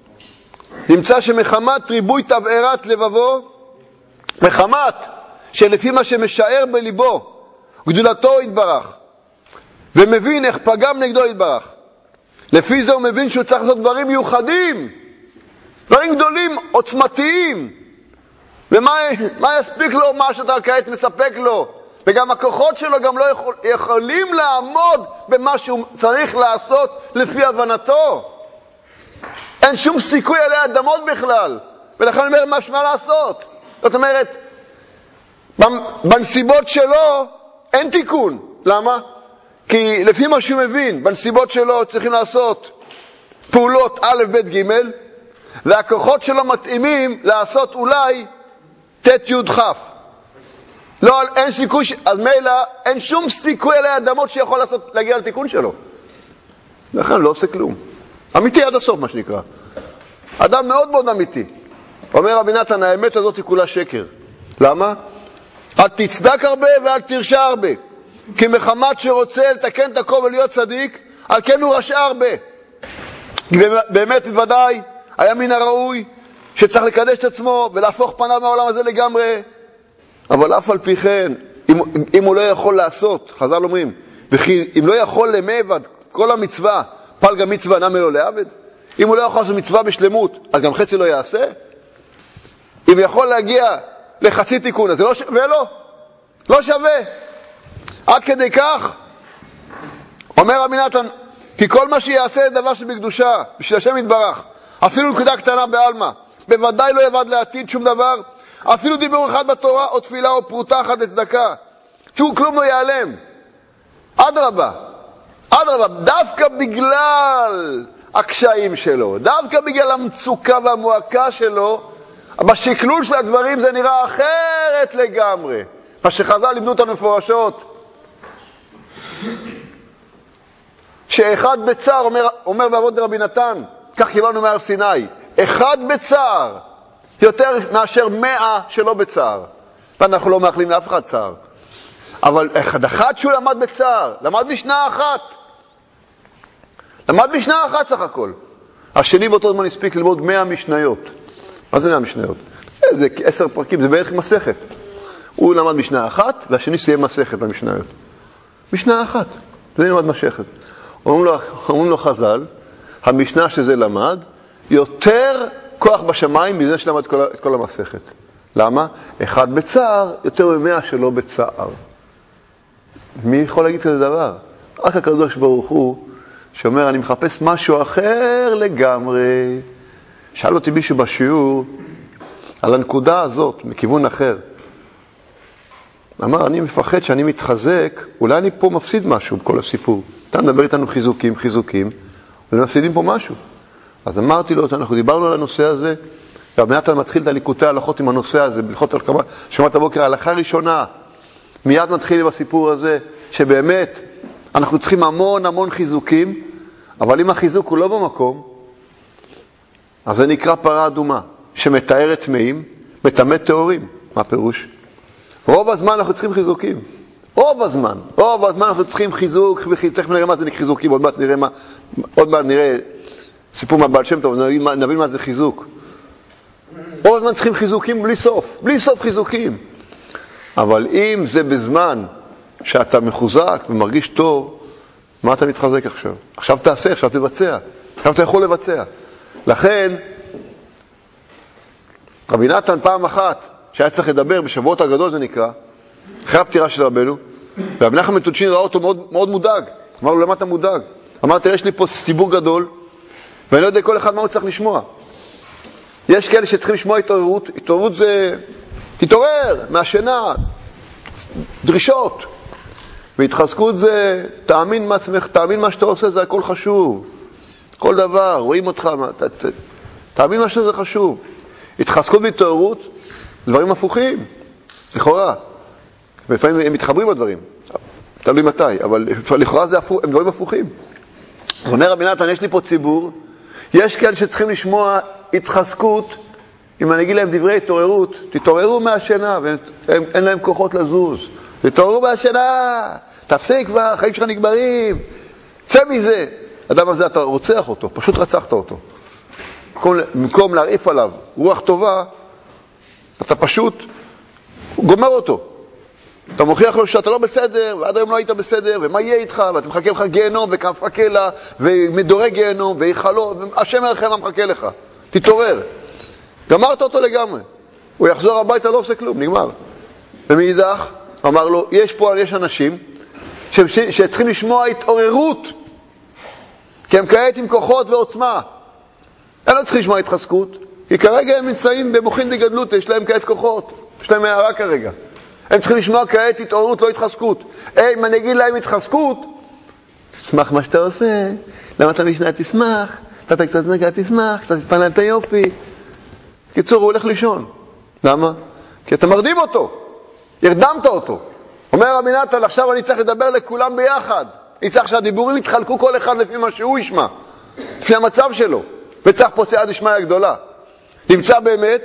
נמצא שמחמת ריבוי תבערת לבבו, מחמת שלפי מה שמשער בליבו גדולתו יתברך, ומבין איך פגם נגדו יתברך, לפי זה הוא מבין שהוא צריך לעשות דברים מיוחדים, דברים גדולים, עוצמתיים. ומה מה יספיק לו מה שאתה כעת מספק לו? וגם הכוחות שלו גם לא יכול, יכולים לעמוד במה שהוא צריך לעשות לפי הבנתו. אין שום סיכוי עלי אדמות בכלל, ולכן אני אומר מה שמה לעשות. זאת אומרת, בנסיבות שלו אין תיקון. למה? כי לפי מה שהוא מבין, בנסיבות שלו צריכים לעשות פעולות א' ב' ג', והכוחות שלו מתאימים לעשות אולי ת' י' כ'. לא, אין סיכוי, ש... אז מילא אין שום סיכוי עלי אדמות שיכול לעשות, להגיע לתיקון שלו. לכן לא עושה כלום. אמיתי עד הסוף, מה שנקרא. אדם מאוד מאוד אמיתי. אומר רבי נתן, האמת הזאת היא כולה שקר. למה? אל תצדק הרבה ואל תרשע הרבה. כי מחמת שרוצה לתקן את הכל ולהיות צדיק, על כן הוא רשע הרבה. באמת בוודאי היה מן הראוי שצריך לקדש את עצמו ולהפוך פניו מהעולם הזה לגמרי. אבל אף על פי כן, אם, אם הוא לא יכול לעשות, חז"ל אומרים, וכי אם לא יכול למעבד כל המצווה, פלגה מצווה נמי לו לעבד. אם הוא לא יכול לעשות מצווה בשלמות, אז גם חצי לא יעשה. אם יכול להגיע לחצי תיקון, אז זה לא שווה לו. לא שווה. עד כדי כך, אומר רבי נתן, כי כל מה שיעשה דבר שבקדושה, בשביל השם יתברך, אפילו נקודה קטנה בעלמא, בוודאי לא יבד לעתיד שום דבר, אפילו דיבור אחד בתורה, או תפילה, או פרוטה אחת לצדקה, שהוא כלום לא ייעלם. אדרבה, אדרבה, דווקא בגלל הקשיים שלו, דווקא בגלל המצוקה והמועקה שלו, בשקלול של הדברים זה נראה אחרת לגמרי. מה שחז"ל לימדו אותנו מפורשות, שאחד בצער, אומר, אומר בעבוד רבי נתן, כך קיבלנו מהר סיני, אחד בצער, יותר מאשר מאה שלא בצער. ואנחנו לא מאחלים לאף אחד צער. אבל אחד אחד שהוא למד בצער, למד משנה אחת. למד משנה אחת סך הכל. השני באותו זמן הספיק ללמוד מאה משניות. מה זה מאה משניות? זה, זה עשר פרקים, זה בערך מסכת. הוא למד משנה אחת, והשני סיים מסכת במשניות. משנה אחת, זה למד משכת. אומרים לו, אומרים לו חז"ל, המשנה שזה למד, יותר כוח בשמיים מזה שלמד כל, את כל המסכת. למה? אחד בצער, יותר ממאה שלא בצער. מי יכול להגיד כזה דבר? רק הקדוש ברוך הוא, שאומר, אני מחפש משהו אחר לגמרי. שאל אותי מישהו בשיעור, על הנקודה הזאת, מכיוון אחר. אמר, אני מפחד שאני מתחזק, אולי אני פה מפסיד משהו בכל הסיפור. אתה מדבר איתנו חיזוקים, חיזוקים, אבל מפסידים פה משהו. אז אמרתי לו, אנחנו דיברנו על הנושא הזה, רבי נתן מתחיל את הליקוטי ההלכות עם הנושא הזה, בהלכות הלכמה, שמעת הבוקר, ההלכה ראשונה, מיד מתחיל בסיפור הזה, שבאמת אנחנו צריכים המון המון חיזוקים, אבל אם החיזוק הוא לא במקום, אז זה נקרא פרה אדומה, שמתארת טמאים, מטמא טהורים. מה פירוש? רוב הזמן אנחנו צריכים חיזוקים. רוב הזמן. רוב הזמן אנחנו צריכים חיזוק, תכף נראה מה זה חיזוקים, עוד מעט נראה מה, עוד מעט נראה סיפור מהבעל שם טוב, נבין, נבין מה זה חיזוק. רוב הזמן צריכים חיזוקים בלי סוף, בלי סוף חיזוקים. אבל אם זה בזמן שאתה מחוזק ומרגיש טוב, מה אתה מתחזק עכשיו? עכשיו תעשה, עכשיו תבצע. עכשיו אתה יכול לבצע. לכן, רבי נתן פעם אחת, שהיה צריך לדבר בשבועות הגדול זה נקרא, אחרי הפטירה של רבנו, ורבי נחמן מטודשין ראה אותו מאוד, מאוד מודאג. אמר לו, למה אתה מודאג? אמר, תראה, יש לי פה ציבור גדול, ואני לא יודע כל אחד מה הוא צריך לשמוע. יש כאלה שצריכים לשמוע התעוררות, התעוררות זה, תתעורר מהשינה, דרישות. והתחזקות זה, תאמין מה עצמך, תאמין מה שאתה עושה, זה הכל חשוב. כל דבר, רואים אותך, ת, ת, תאמין מה שזה חשוב. התחזקות והתעוררות, דברים הפוכים, לכאורה. ולפעמים הם מתחברים בדברים. תלוי מתי, אבל לכאורה זה הפוך, הם דברים הפוכים. אומר רבי נתן, יש לי פה ציבור, יש כאלה שצריכים לשמוע התחזקות, אם אני אגיד להם דברי התעוררות, תתעוררו מהשינה, ואין להם כוחות לזוז. תתעוררו מהשינה, תפסיק כבר, החיים שלך נגמרים, צא מזה. אדם הזה אתה רוצח אותו, פשוט רצחת אותו. במקום, במקום להרעיף עליו רוח טובה, אתה פשוט גומר אותו. אתה מוכיח לו שאתה לא בסדר, ועד היום לא היית בסדר, ומה יהיה איתך, ואתה מחכה לך גיהנום, וכמחכה לה, ומדורי גיהנום, ויחלו, השם עליכם מה מחכה לך. תתעורר. גמרת אותו לגמרי. הוא יחזור הביתה, לא עושה כלום, נגמר. ומאידך, אמר לו, יש פה, יש אנשים, ש, ש, שצריכים לשמוע התעוררות, כי הם כעת עם כוחות ועוצמה. הם לא צריכים לשמוע התחזקות, כי כרגע הם נמצאים במוחין דגדלות, יש להם כעת כוחות, יש להם הערה כרגע. הם צריכים לשמוע כעת התעוררות, לא התחזקות. היי, אם אני אגיד להם התחזקות, תשמח מה שאתה עושה, למה אתה משנה תשמח, אתה קצת נגע תשמח, קצת תתפנה את היופי. קיצור, הוא הולך לישון. למה? כי אתה מרדים אותו, הרדמת אותו. אומר רבי נתן, עכשיו אני צריך לדבר לכולם ביחד. אני צריך שהדיבורים יתחלקו כל אחד לפי מה שהוא ישמע, לפי המצב שלו. וצריך פה סייעתא דשמיא גדולה. נמצא באמת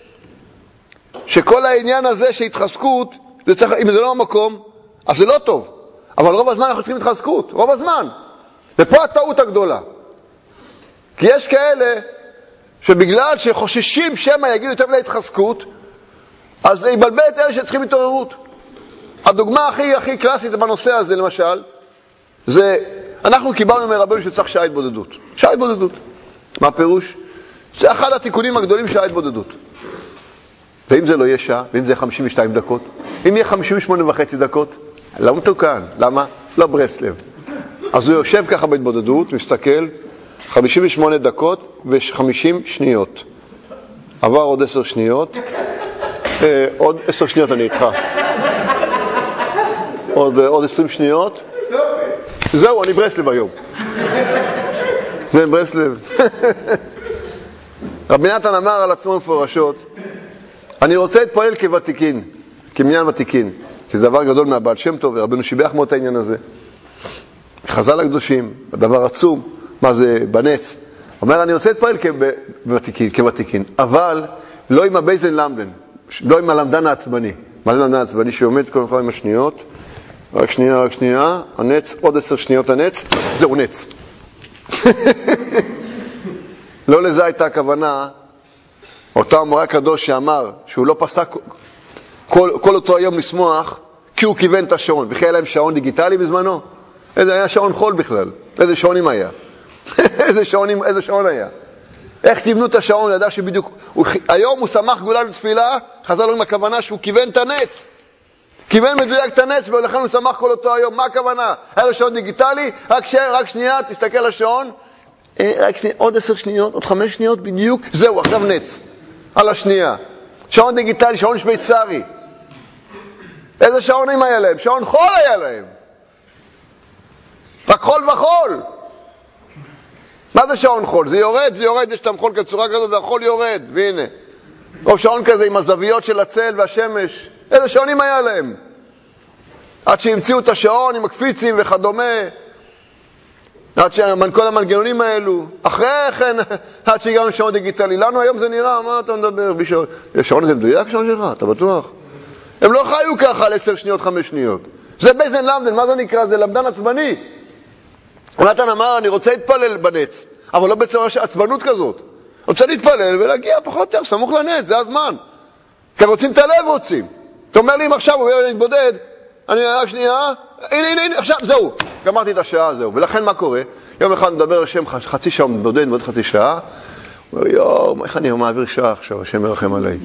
שכל העניין הזה שהתחזקות, זה צריך, אם זה לא המקום, אז זה לא טוב. אבל רוב הזמן אנחנו צריכים התחזקות, רוב הזמן. ופה הטעות הגדולה. כי יש כאלה שבגלל שחוששים שמא יגידו יותר מדי התחזקות, אז זה יבלבל את אלה שצריכים התעוררות. הדוגמה הכי הכי קלאסית בנושא הזה, למשל, זה, אנחנו קיבלנו מרבנו שצריך שעה התבודדות. שעה התבודדות. מה הפירוש? זה אחד התיקונים הגדולים שעה התבודדות. ואם זה לא יהיה שעה, ואם זה יהיה חמישים ושתיים דקות, אם יהיה חמישים ושמונה וחצי דקות, לא מתוקן. למה? לא ברסלב. אז הוא יושב ככה בהתבודדות, מסתכל, חמישים ושמונה דקות ו-חמישים שניות. עבר עוד עשר שניות. אה, עוד עשר שניות אני איתך. עוד, עוד עשרים שניות. זהו, אני ברסלב היום. זה ברסלב. רבי נתן אמר על עצמו מפורשות, אני רוצה להתפלל כוותיקין, כמניין ותיקין, כי זה דבר גדול מהבעל שם טוב, ורבנו שיבח מאוד את העניין הזה. חז"ל הקדושים, הדבר עצום, מה זה בנץ. אומר, אני רוצה להתפלל כוותיקין, כוותיקין, אבל לא עם הבייזן למדן, לא עם הלמדן העצבני. מה זה למדן העצבני? שעומד כל אחד עם השניות, רק שנייה, רק שנייה, הנץ, עוד עשר שניות הנץ, זהו נץ. לא לזה הייתה הכוונה, אותה המורה הקדוש שאמר שהוא לא פסק כל, כל אותו היום לשמוח, כי הוא כיוון את השעון. וכי היה להם שעון דיגיטלי בזמנו? איזה היה שעון חול בכלל? איזה שעונים היה? איזה, שעונים, איזה שעון היה? איך כיוונו את השעון? ידע שבדיוק, הוא, היום הוא שמח גאולה לתפילה, חז"ל עם הכוונה שהוא כיוון את הנץ. כיוון מדויק את הנץ, ולכן הוא שמח כל אותו היום. מה הכוונה? היה לו שעון דיגיטלי, רק, ש... רק שנייה, תסתכל על השעון, רק שנייה, עוד עשר שניות, עוד חמש שניות בדיוק, זהו, עכשיו נץ. על השנייה. שעון דיגיטלי, שעון שוויצרי. איזה שעונים היה להם? שעון חול היה להם. רק חול וחול. מה זה שעון חול? זה יורד, זה יורד, יש שם חול כצורה כזאת, והחול יורד, והנה. או שעון כזה עם הזוויות של הצל והשמש. איזה שעונים היה להם? עד שהמציאו את השעון עם הקפיצים וכדומה. עד שכל המנגנונים האלו. אחרי כן, עד שהגענו לשעון דיגיטלי. לנו היום זה נראה, מה אתה מדבר? שעון הזה מדויק, שעון שלך, אתה בטוח? הם לא חיו ככה על עשר שניות, חמש שניות. זה בייזן למדן, מה זה נקרא? זה למדן עצבני. נתן אמר, אני רוצה להתפלל בנץ, אבל לא בצורה של עצבנות כזאת. רוצה להתפלל ולהגיע פחות יותר, סמוך לנץ, זה הזמן. כי רוצים את הלב רוצים. אתה אומר לי אם עכשיו הוא יהיה להתבודד, אני רק שנייה, הנה, הנה, הנה, עכשיו, זהו. גמרתי את השעה, זהו. ולכן מה קורה? יום אחד מדבר לשם חצי שעה, מתבודד, מאוד חצי שעה. הוא אומר, יום, איך אני מעביר שעה עכשיו, השם מרחם עליי.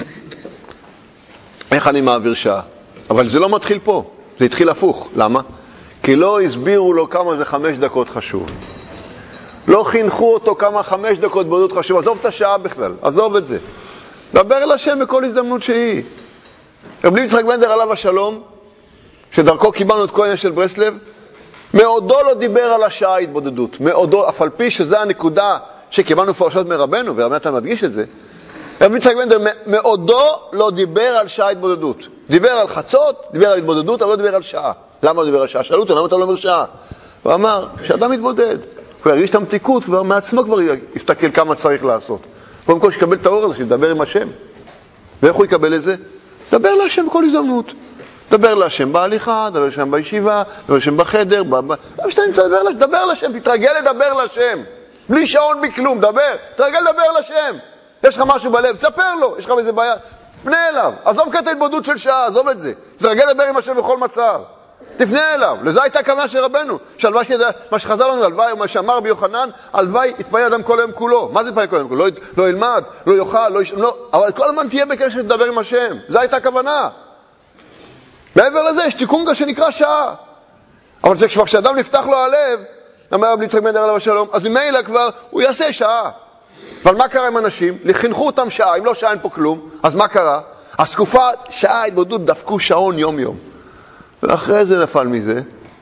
איך אני מעביר שעה? אבל זה לא מתחיל פה, זה התחיל הפוך. למה? כי לא הסבירו לו כמה זה חמש דקות חשוב. לא חינכו אותו כמה חמש דקות בודדות חשוב. עזוב את השעה בכלל, עזוב את זה. דבר אל השם בכל הזדמנות שהיא. רבי יצחק בנדר עליו השלום, שדרכו קיבלנו את כל העניין של ברסלב, מעודו לא דיבר על השעה ההתבודדות. מעודו, אף על פי שזה הנקודה שקיבלנו פרשות מרבנו, ורבי נתן מדגיש את זה, רבי יצחק בנדר מעודו לא דיבר על שעה התבודדות. דיבר על חצות, דיבר על התבודדות, אבל לא דיבר על שעה. למה הוא דיבר על שעה? שאלו אותו, למה אתה לא אומר שעה? הוא אמר, כשאדם מתבודד, הוא ירגיש את המתיקות, כבר מעצמו כבר יסתכל כמה צריך לעשות. קודם כל שיקבל את האור הזה, שידבר עם השם. ואיך הוא יקבל את זה? דבר להשם בכל הזדמנות. דבר להשם בהליכה, דבר להשם בישיבה, דבר להשם בחדר, דבר להשם, תתרגל לדבר להשם. בלי שעון, בלי כלום, דבר, תתרגל לדבר להשם. יש לך משהו בלב, תספר לו, יש לך איזה בעיה, פנה אליו. עזוב כת ההתבודדות של שעה, עזוב את זה. תתרגל לדבר עם השם בכל מצב. תפנה אליו. לזה הייתה הכוונה של רבנו. שהלוואי שידע, מה שחזר לנו, הלוואי, מה שאמר ביוחנן, הלוואי יתפלל אדם כל היום כולו. מה זה יתפלל כל היום כולו? לא, לא ילמד, לא יאכל, לא ישם, לא. אבל כל הזמן תהיה בקשר לדבר עם השם. זה הייתה הכוונה. מעבר לזה, יש תיקון שנקרא שעה. אבל זה כבר כשאדם נפתח לו הלב, אמר רבי יצחק בן דריה עליו השלום, אז ממילא כבר הוא יעשה שעה. אבל מה קרה עם אנשים? לחינכו אותם שעה, אם לא שעה אין פה כלום. אז מה קרה? אז תקופה, שעה התבודדות, דפקו שעון יום יום. ואחרי זה נפל מזה,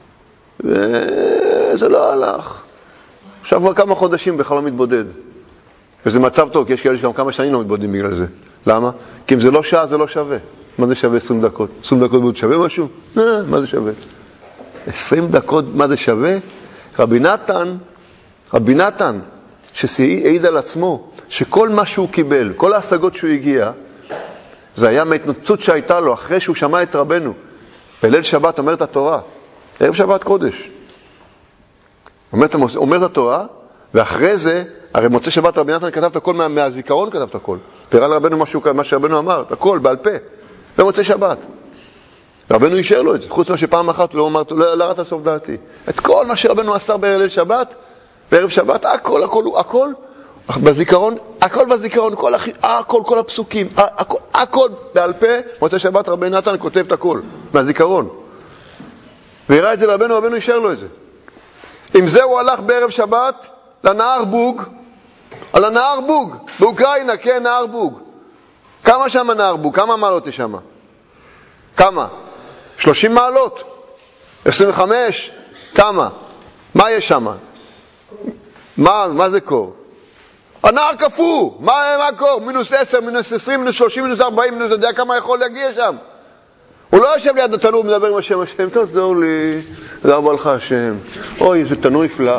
וזה לא הלך. עכשיו כבר כמה חודשים בכלל לא מתבודד. וזה מצב טוב, כי יש כאלה שגם כמה שנים לא מתבודדים בגלל זה. למה? כי אם זה לא שעה, זה לא שווה. מה זה שווה עשרים דקות? עשרים דקות בוד שווה משהו? אה, מה זה שווה? עשרים דקות, מה זה שווה? רבי נתן, רבי נתן, שהעיד על עצמו, שכל מה שהוא קיבל, כל ההשגות שהוא הגיע, זה היה מהתנוצות שהייתה לו, אחרי שהוא שמע את רבנו. בליל שבת אומרת התורה, ערב שבת קודש. אומרת, אומרת התורה, ואחרי זה, הרי מוצא שבת רבי נתן כתב את הכל, מה, מהזיכרון כתב את הכל. תראה לרבנו משהו, מה שרבנו אמר, את הכל, בעל פה. במוצא שבת. רבנו יישאר לו את זה, חוץ מה שפעם אחת הוא לא אמר, לא ירד על סוף דעתי. את כל מה שרבנו עשה בליל שבת, בערב שבת, הכל, הכל, הכל, בזיכרון, הכל בזיכרון, כל, הכל, כל הפסוקים, הכל, הכל בעל פה, מוצא שבת רבי נתן כותב את הכל, מהזיכרון. והראה את זה לרבנו, רבנו יישאר לו את זה. עם זה הוא הלך בערב שבת לנהר בוג, על הנהר בוג, באוקראינה, כן, נהר בוג. כמה שם נהר בוג? כמה מעלות יש שם? כמה? שלושים מעלות? עשרים וחמש? כמה? מה יש שם? מה, מה זה קור? הנהר קפוא, מה, מה קור? מינוס עשר, מינוס עשרים, מינוס שלושים, מינוס ארבעים, מינוס יודע כמה יכול להגיע שם. הוא לא יושב ליד התנור ומדבר עם השם, השם, תעזור לי, זה רבה לך השם. אוי, זה תנור נפלא.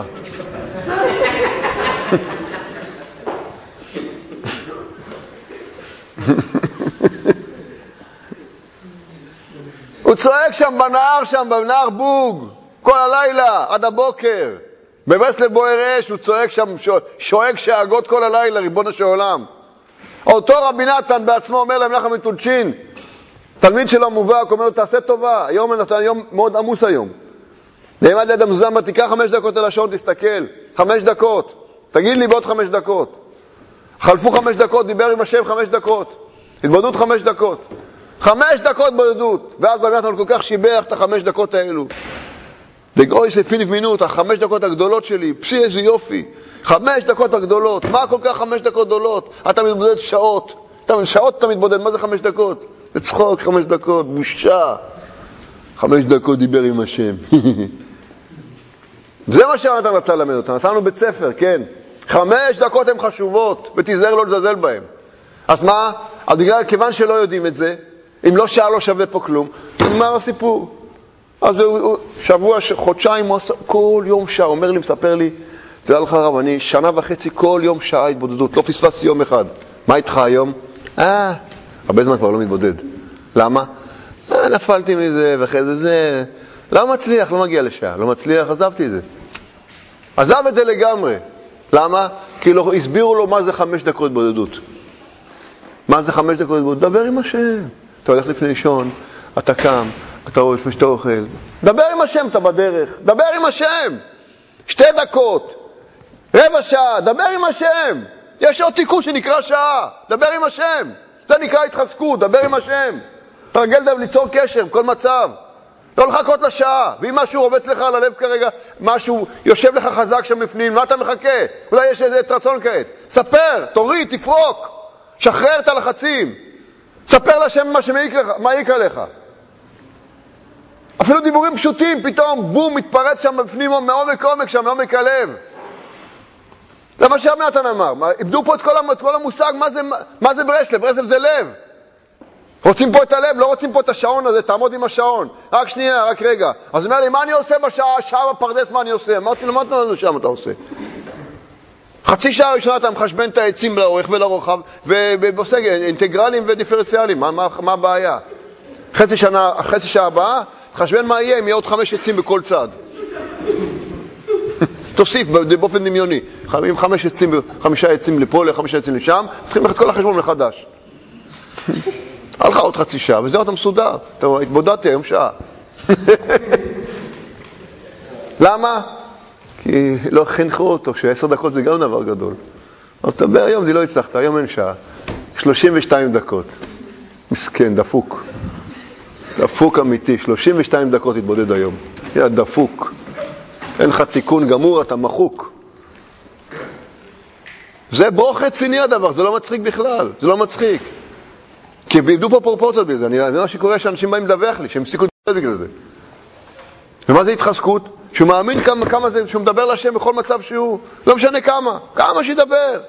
הוא צועק שם בנהר, שם בנהר בוג, כל הלילה, עד הבוקר. בברסלב בוער אש, הוא צועק שם, שואג שאגות כל הלילה, ריבונו של עולם. אותו רבי נתן בעצמו אומר להם נחם מטולצ'ין, תלמיד שלו מובהק, אומר לו, תעשה טובה, היום נתן יום מאוד עמוס היום. נעמד ליד המזוזה, תיקח חמש דקות על השעון, תסתכל, חמש דקות, תגיד לי בעוד חמש דקות. חלפו חמש דקות, דיבר עם השם חמש דקות, התבודדות חמש דקות. חמש דקות בודדות, ואז רבי נתן כל כך שיבח את החמש דקות האלו. דגאוי ספיניף מינות, החמש דקות הגדולות שלי, פשי איזה יופי, חמש דקות הגדולות, מה כל כך חמש דקות גדולות? אתה מתבודד שעות, אתה, שעות אתה מתבודד, מה זה חמש דקות? לצחוק חמש דקות, בושה. חמש דקות דיבר עם השם. זה מה שנתן רצה ללמד אותנו, עשינו בית ספר, כן. חמש דקות הן חשובות, ותיזהר לא לזלזל בהן. אז מה? אז בגלל, כיוון שלא יודעים את זה, אם לא שעה לא שווה פה כלום, נגמר הסיפור. אז הוא, שבוע, חודשיים, כל יום שעה, אומר לי, מספר לי, תדע לך רב, אני שנה וחצי כל יום שעה התבודדות, לא פספסתי יום אחד. מה איתך היום? אה, הרבה זמן כבר לא מתבודד. למה? אה, נפלתי מזה, ואחרי זה זה, לא מצליח, לא מגיע לשעה, לא מצליח, עזבתי את זה. עזב את זה לגמרי. למה? כי לא, הסבירו לו מה זה חמש דקות בודדות. מה זה חמש דקות בודדות? דבר עם השם. אתה הולך לפני לישון, אתה קם, אתה רואה לפני שאתה אוכל. דבר עם השם, אתה בדרך. דבר עם השם. שתי דקות. רבע שעה, דבר עם השם. יש עוד תיקון שנקרא שעה. דבר עם השם. זה נקרא התחזקות, דבר עם השם. תרגל דבר ליצור קשר בכל מצב. לא לחכות לשעה. ואם משהו רובץ לך על הלב כרגע, משהו יושב לך חזק שם בפנים, מה אתה מחכה? אולי יש איזה רצון כעת. ספר, תוריד, תפרוק. שחרר את הלחצים. ספר לשם מה שמעיק עליך. אפילו דיבורים פשוטים, פתאום בום, מתפרץ שם בפנים מעומק עומק שם, מעומק הלב. זה מה שרבי נתן אמר. איבדו פה את כל, את כל המושג, מה זה, מה זה ברסלב? ברסלב זה לב. רוצים פה את הלב, לא רוצים פה את השעון הזה, תעמוד עם השעון. רק שנייה, רק רגע. אז הוא אומר לי, מה אני עושה בשעה, שעה בפרדס, מה אני עושה? אמרתי לו, מה אתה שם אתה עושה? חצי שעה ראשונה אתה מחשבן את העצים לאורך ולרוחב, ועושה אינטגרלים ודיפרנציאלים, מה, מה, מה הבעיה? חצי שנה, חצי שעה הבאה, תחשבן מה יהיה, אם יהיה עוד חמש עצים בכל צד. תוסיף באופן דמיוני, עם חמש עצים, חמישה עצים לפה, חמישה עצים לשם, צריכים ללכת כל החשבון מחדש. הלכה עוד חצי שעה, וזהו אתה מסודר. אתה התבודדתי היום שעה. למה? כי לא חינכו אותו, שעשר דקות זה גם דבר גדול. אבל תדבר היום, די לא הצלחת, היום אין שעה. שלושים ושתיים דקות. מסכן, דפוק. דפוק אמיתי, שלושים ושתיים דקות התבודד היום. יא דפוק. אין לך תיקון גמור, אתה מחוק. זה ברוך רציני הדבר, זה לא מצחיק בכלל, זה לא מצחיק. כי בידעו פה פרופורציות בזה, אני יודע מה שקורה שאנשים באים לדווח לי, שהם הפסיקו לדבר בגלל זה. ומה זה התחזקות? שהוא מאמין כמה, כמה זה, שהוא מדבר להשם בכל מצב שהוא, לא משנה כמה, כמה שידבר.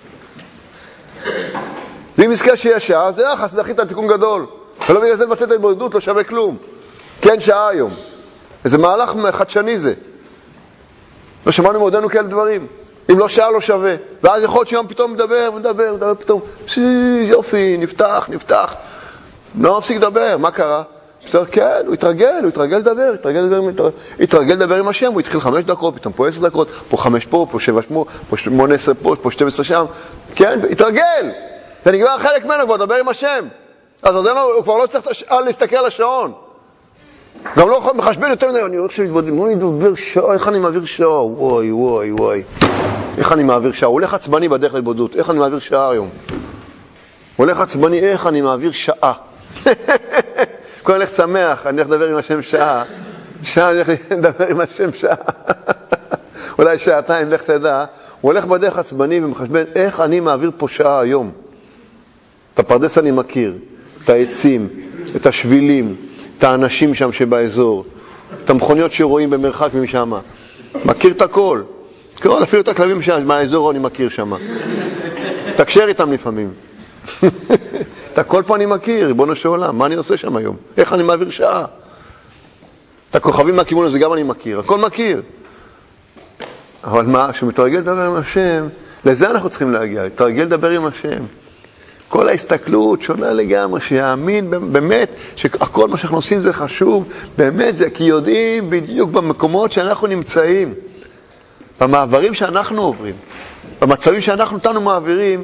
ואם יזכה שיש שעה, זה יחס, זה הכי תיקון גדול. ולא בגלל זה לבטא את ההתבודדות, לא שווה כלום. כי אין שעה היום. איזה מהלך חדשני זה. לא שמענו מעודנו כאלה דברים. אם לא שעה לא שווה. ואז יכול להיות שיום פתאום מדבר, מדבר, מדבר פתאום. פשי, יופי, נפתח, נפתח. לא מפסיק לדבר, מה קרה? פתאום, כן, הוא התרגל, הוא התרגל לדבר, התרגל לדבר, התרגל לדבר עם השם, הוא התחיל חמש דקות, פתאום פה עשר דקות, פה חמש פה, פה שבע שמו, פה שמונה עשר פה, פה שתים עשרה שם. כן, התרגל. זה נגמר חלק ממנו, כבר לדבר עם השם. אז הוא כבר לא צריך להסתכל על השעון. גם לא מחשבן יותר מדי, אני הולך שמתבודדים, בואי נדבר שעה, איך אני מעביר שעה? וואי, וואי, וואי. איך אני מעביר שעה? הוא הולך עצבני בדרך להתבודדות, איך אני מעביר שעה היום? הוא הולך עצבני, איך אני מעביר שעה? כל הולך שמח, אני הולך לדבר עם השם שעה. שעה אני הולך לדבר עם השם שעה. אולי שעתיים, לך תדע. הוא הולך בדרך עצבני ומחשבן, איך אני מעביר פה שעה היום? את הפרדס אני מכיר, את העצים, את השבילים, את האנשים שם שבאזור, את המכוניות שרואים במרחק משם. מכיר את הכל. כל, אפילו את הכלבים שם, מהאזור אני מכיר שם. תקשר איתם לפעמים. את הכל פה אני מכיר, ריבונו של עולם. מה אני עושה שם היום? איך אני מעביר שעה? את הכוכבים מהכיוון הזה גם אני מכיר. הכל מכיר. אבל מה, שמתרגל לדבר עם השם, לזה אנחנו צריכים להגיע, לתרגל לדבר עם השם. כל ההסתכלות שונה לגמרי, שיאמין באמת שכל מה שאנחנו עושים זה חשוב, באמת זה כי יודעים בדיוק במקומות שאנחנו נמצאים, במעברים שאנחנו עוברים, במצבים שאנחנו אותנו מעבירים.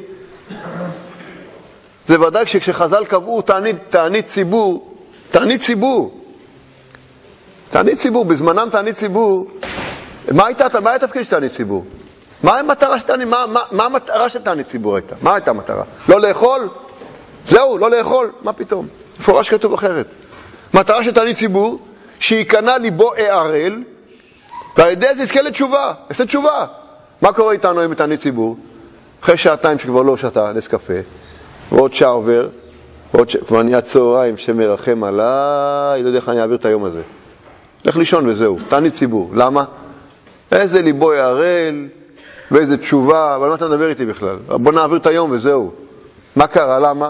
זה ודאי שכשחז"ל קבעו תענית, תענית ציבור, תענית ציבור, תענית ציבור, בזמנם תענית ציבור, מה הייתה, מה הייתה תפקיד של תענית ציבור? מה המטרה של תענית, מה, מה, מה המטרה של תענית ציבור הייתה? מה הייתה המטרה? לא לאכול? זהו, לא לאכול? מה פתאום? מפורש כתוב אחרת. מטרה של תענית ציבור, שיקנה ליבו הערל, ועל ידי זה יזכה לתשובה, יעשה תשובה. מה קורה איתנו עם תענית ציבור? אחרי שעתיים שכבר לא שתה נס קפה, ועוד שעה עובר, ועוד ש... כבר נהיה צהריים שמרחם עליי, לא יודע איך אני אעביר את היום הזה. לך לישון וזהו, תענית ציבור. למה? איזה ליבו הערל, ואיזה תשובה, אבל מה אתה מדבר איתי בכלל? בוא נעביר את היום וזהו. מה קרה? למה?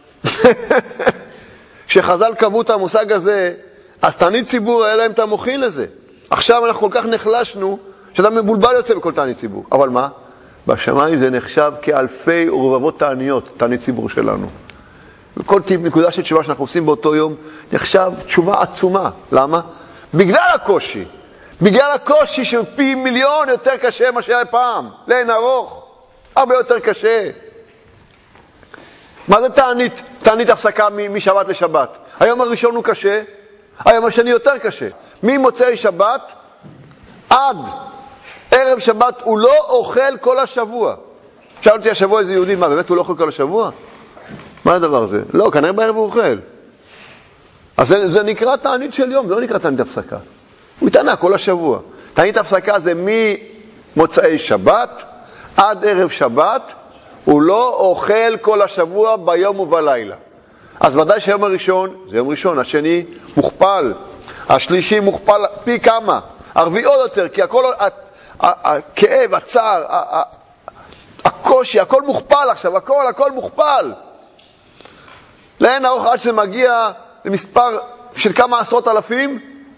שחז"ל קבעו את המושג הזה, אז תענית ציבור היה להם את המוכין לזה. עכשיו אנחנו כל כך נחלשנו, שאתה מבולבל יוצא בכל תענית ציבור. אבל מה? בשמיים זה נחשב כאלפי ורבבות תעניות, תענית ציבור שלנו. וכל טיפ, נקודה של תשובה שאנחנו עושים באותו יום, נחשב תשובה עצומה. למה? בגלל הקושי. בגלל הקושי שפי מיליון יותר קשה מה שהיה פעם. לאין ארוך. הרבה יותר קשה. מה זה תענית? תענית הפסקה משבת לשבת. היום הראשון הוא קשה, היום השני יותר קשה. ממוצאי שבת עד ערב שבת הוא לא אוכל כל השבוע. שאל אותי השבוע איזה יהודי, מה באמת הוא לא אוכל כל השבוע? מה הדבר הזה? לא, כנראה בערב הוא אוכל. אז זה, זה נקרא תענית של יום, זה לא נקרא תענית הפסקה. הוא התענה כל השבוע. תענית הפסקה זה ממוצאי שבת עד ערב שבת, הוא לא אוכל כל השבוע ביום ובלילה. אז ודאי שהיום הראשון, זה יום ראשון, השני מוכפל, השלישי מוכפל פי כמה, הרביעי עוד יותר, כי הכל, הכאב, הצער, ה- הקושי, הכל מוכפל עכשיו, הכל, הכל מוכפל. לאין ארוך עד שזה מגיע למספר של כמה עשרות אלפים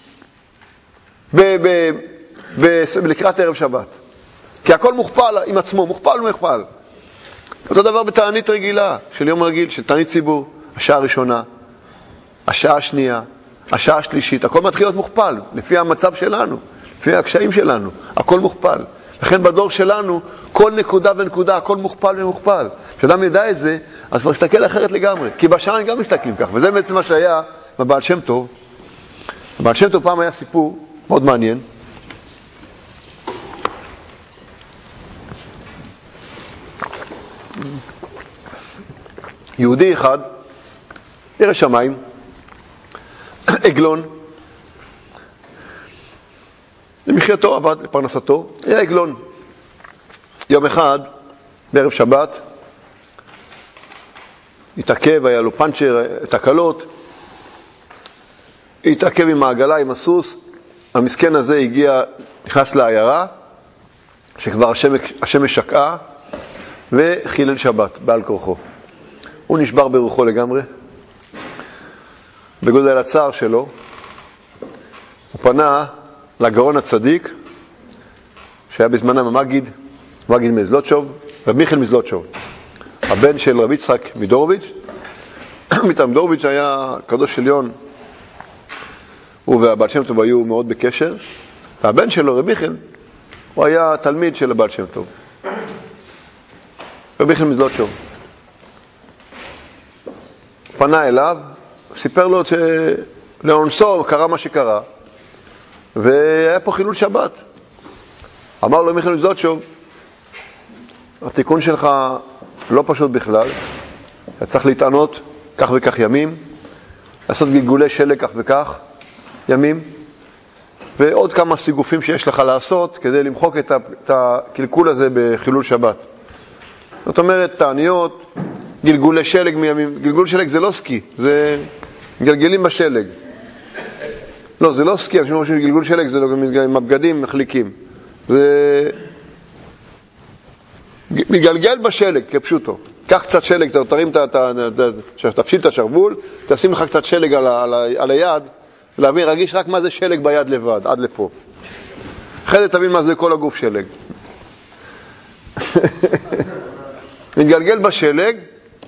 ב- ב- ב- לקראת ערב שבת. כי הכל מוכפל עם עצמו, מוכפל ומכפל. אותו דבר בתענית רגילה, של יום רגיל, של תענית ציבור. השעה הראשונה, השעה השנייה, השעה השלישית, הכל מתחיל להיות מוכפל, לפי המצב שלנו, לפי הקשיים שלנו, הכל מוכפל. לכן בדור שלנו, כל נקודה ונקודה, הכל מוכפל ומוכפל. כשאדם ידע את זה, אז כבר יסתכל אחרת לגמרי. כי בשעה גם מסתכלים כך, וזה בעצם מה שהיה בבעל שם טוב. בבעל שם טוב פעם היה סיפור מאוד מעניין. יהודי אחד, ירא שמיים, עגלון, למחייתו עבד, לפרנסתו, היה עגלון. יום אחד, בערב שבת, התעכב, היה לו פנצ'ר, תקלות, התעכב עם העגלה, עם הסוס, המסכן הזה הגיע, נכנס לעיירה, שכבר השמש, השמש שקעה, וחילל שבת, בעל כורחו. הוא נשבר ברוחו לגמרי, בגודל הצער שלו, הוא פנה לגאון הצדיק, שהיה בזמנם המגיד, מגיד מזלוטשוב, רב מיכאל מזלוטשוב, הבן של רב יצחק מדורוביץ'. מדורוביץ' היה קדוש עליון, הוא והבעל שם טוב היו מאוד בקשר, והבן שלו, רב מיכאל, הוא היה תלמיד של הבעל שם טוב. רב מיכאל מזלוטשוב. פנה אליו, סיפר לו שלאונסו קרה מה שקרה, והיה פה חילול שבת. אמר לו מיכאל מזלוטשוב, התיקון שלך לא פשוט בכלל, אתה צריך להתענות כך וכך ימים, לעשות גלגולי שלג כך וכך ימים, ועוד כמה סיגופים שיש לך לעשות כדי למחוק את הקלקול הזה בחילול שבת. זאת אומרת, תעניות, גלגולי שלג מימים. גלגול שלג זה לא סקי, זה גלגלים בשלג. לא, זה לא סקי, אנשים חושבים שגלגול שלג זה לא עם הבגדים מחליקים. זה מגלגל בשלג, כפשוטו. קח קצת שלג, תרים את ה... תפשיל את השרבול, תשים לך קצת שלג על, ה... על, ה... על היד, להבין, רגיש רק מה זה שלג ביד לבד, עד לפה. אחרי זה תבין מה זה כל הגוף שלג. מתגלגל בשלג,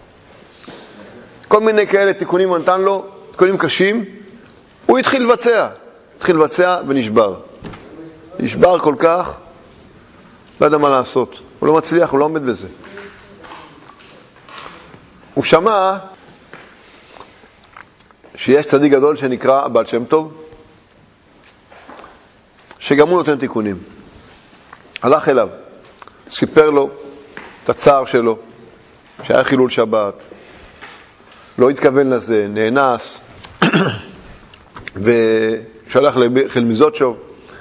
כל מיני כאלה תיקונים הוא נתן לו, תיקונים קשים, הוא התחיל לבצע, התחיל לבצע ונשבר. נשבר כל כך, לא יודע מה לעשות, הוא לא מצליח, הוא לא עומד בזה. הוא שמע שיש צדיק גדול שנקרא בעל שם טוב, שגם הוא נותן תיקונים. הלך אליו, סיפר לו את הצער שלו, שהיה חילול שבת, לא התכוון לזה, נאנס, ושלח לחלמיזוטשוב,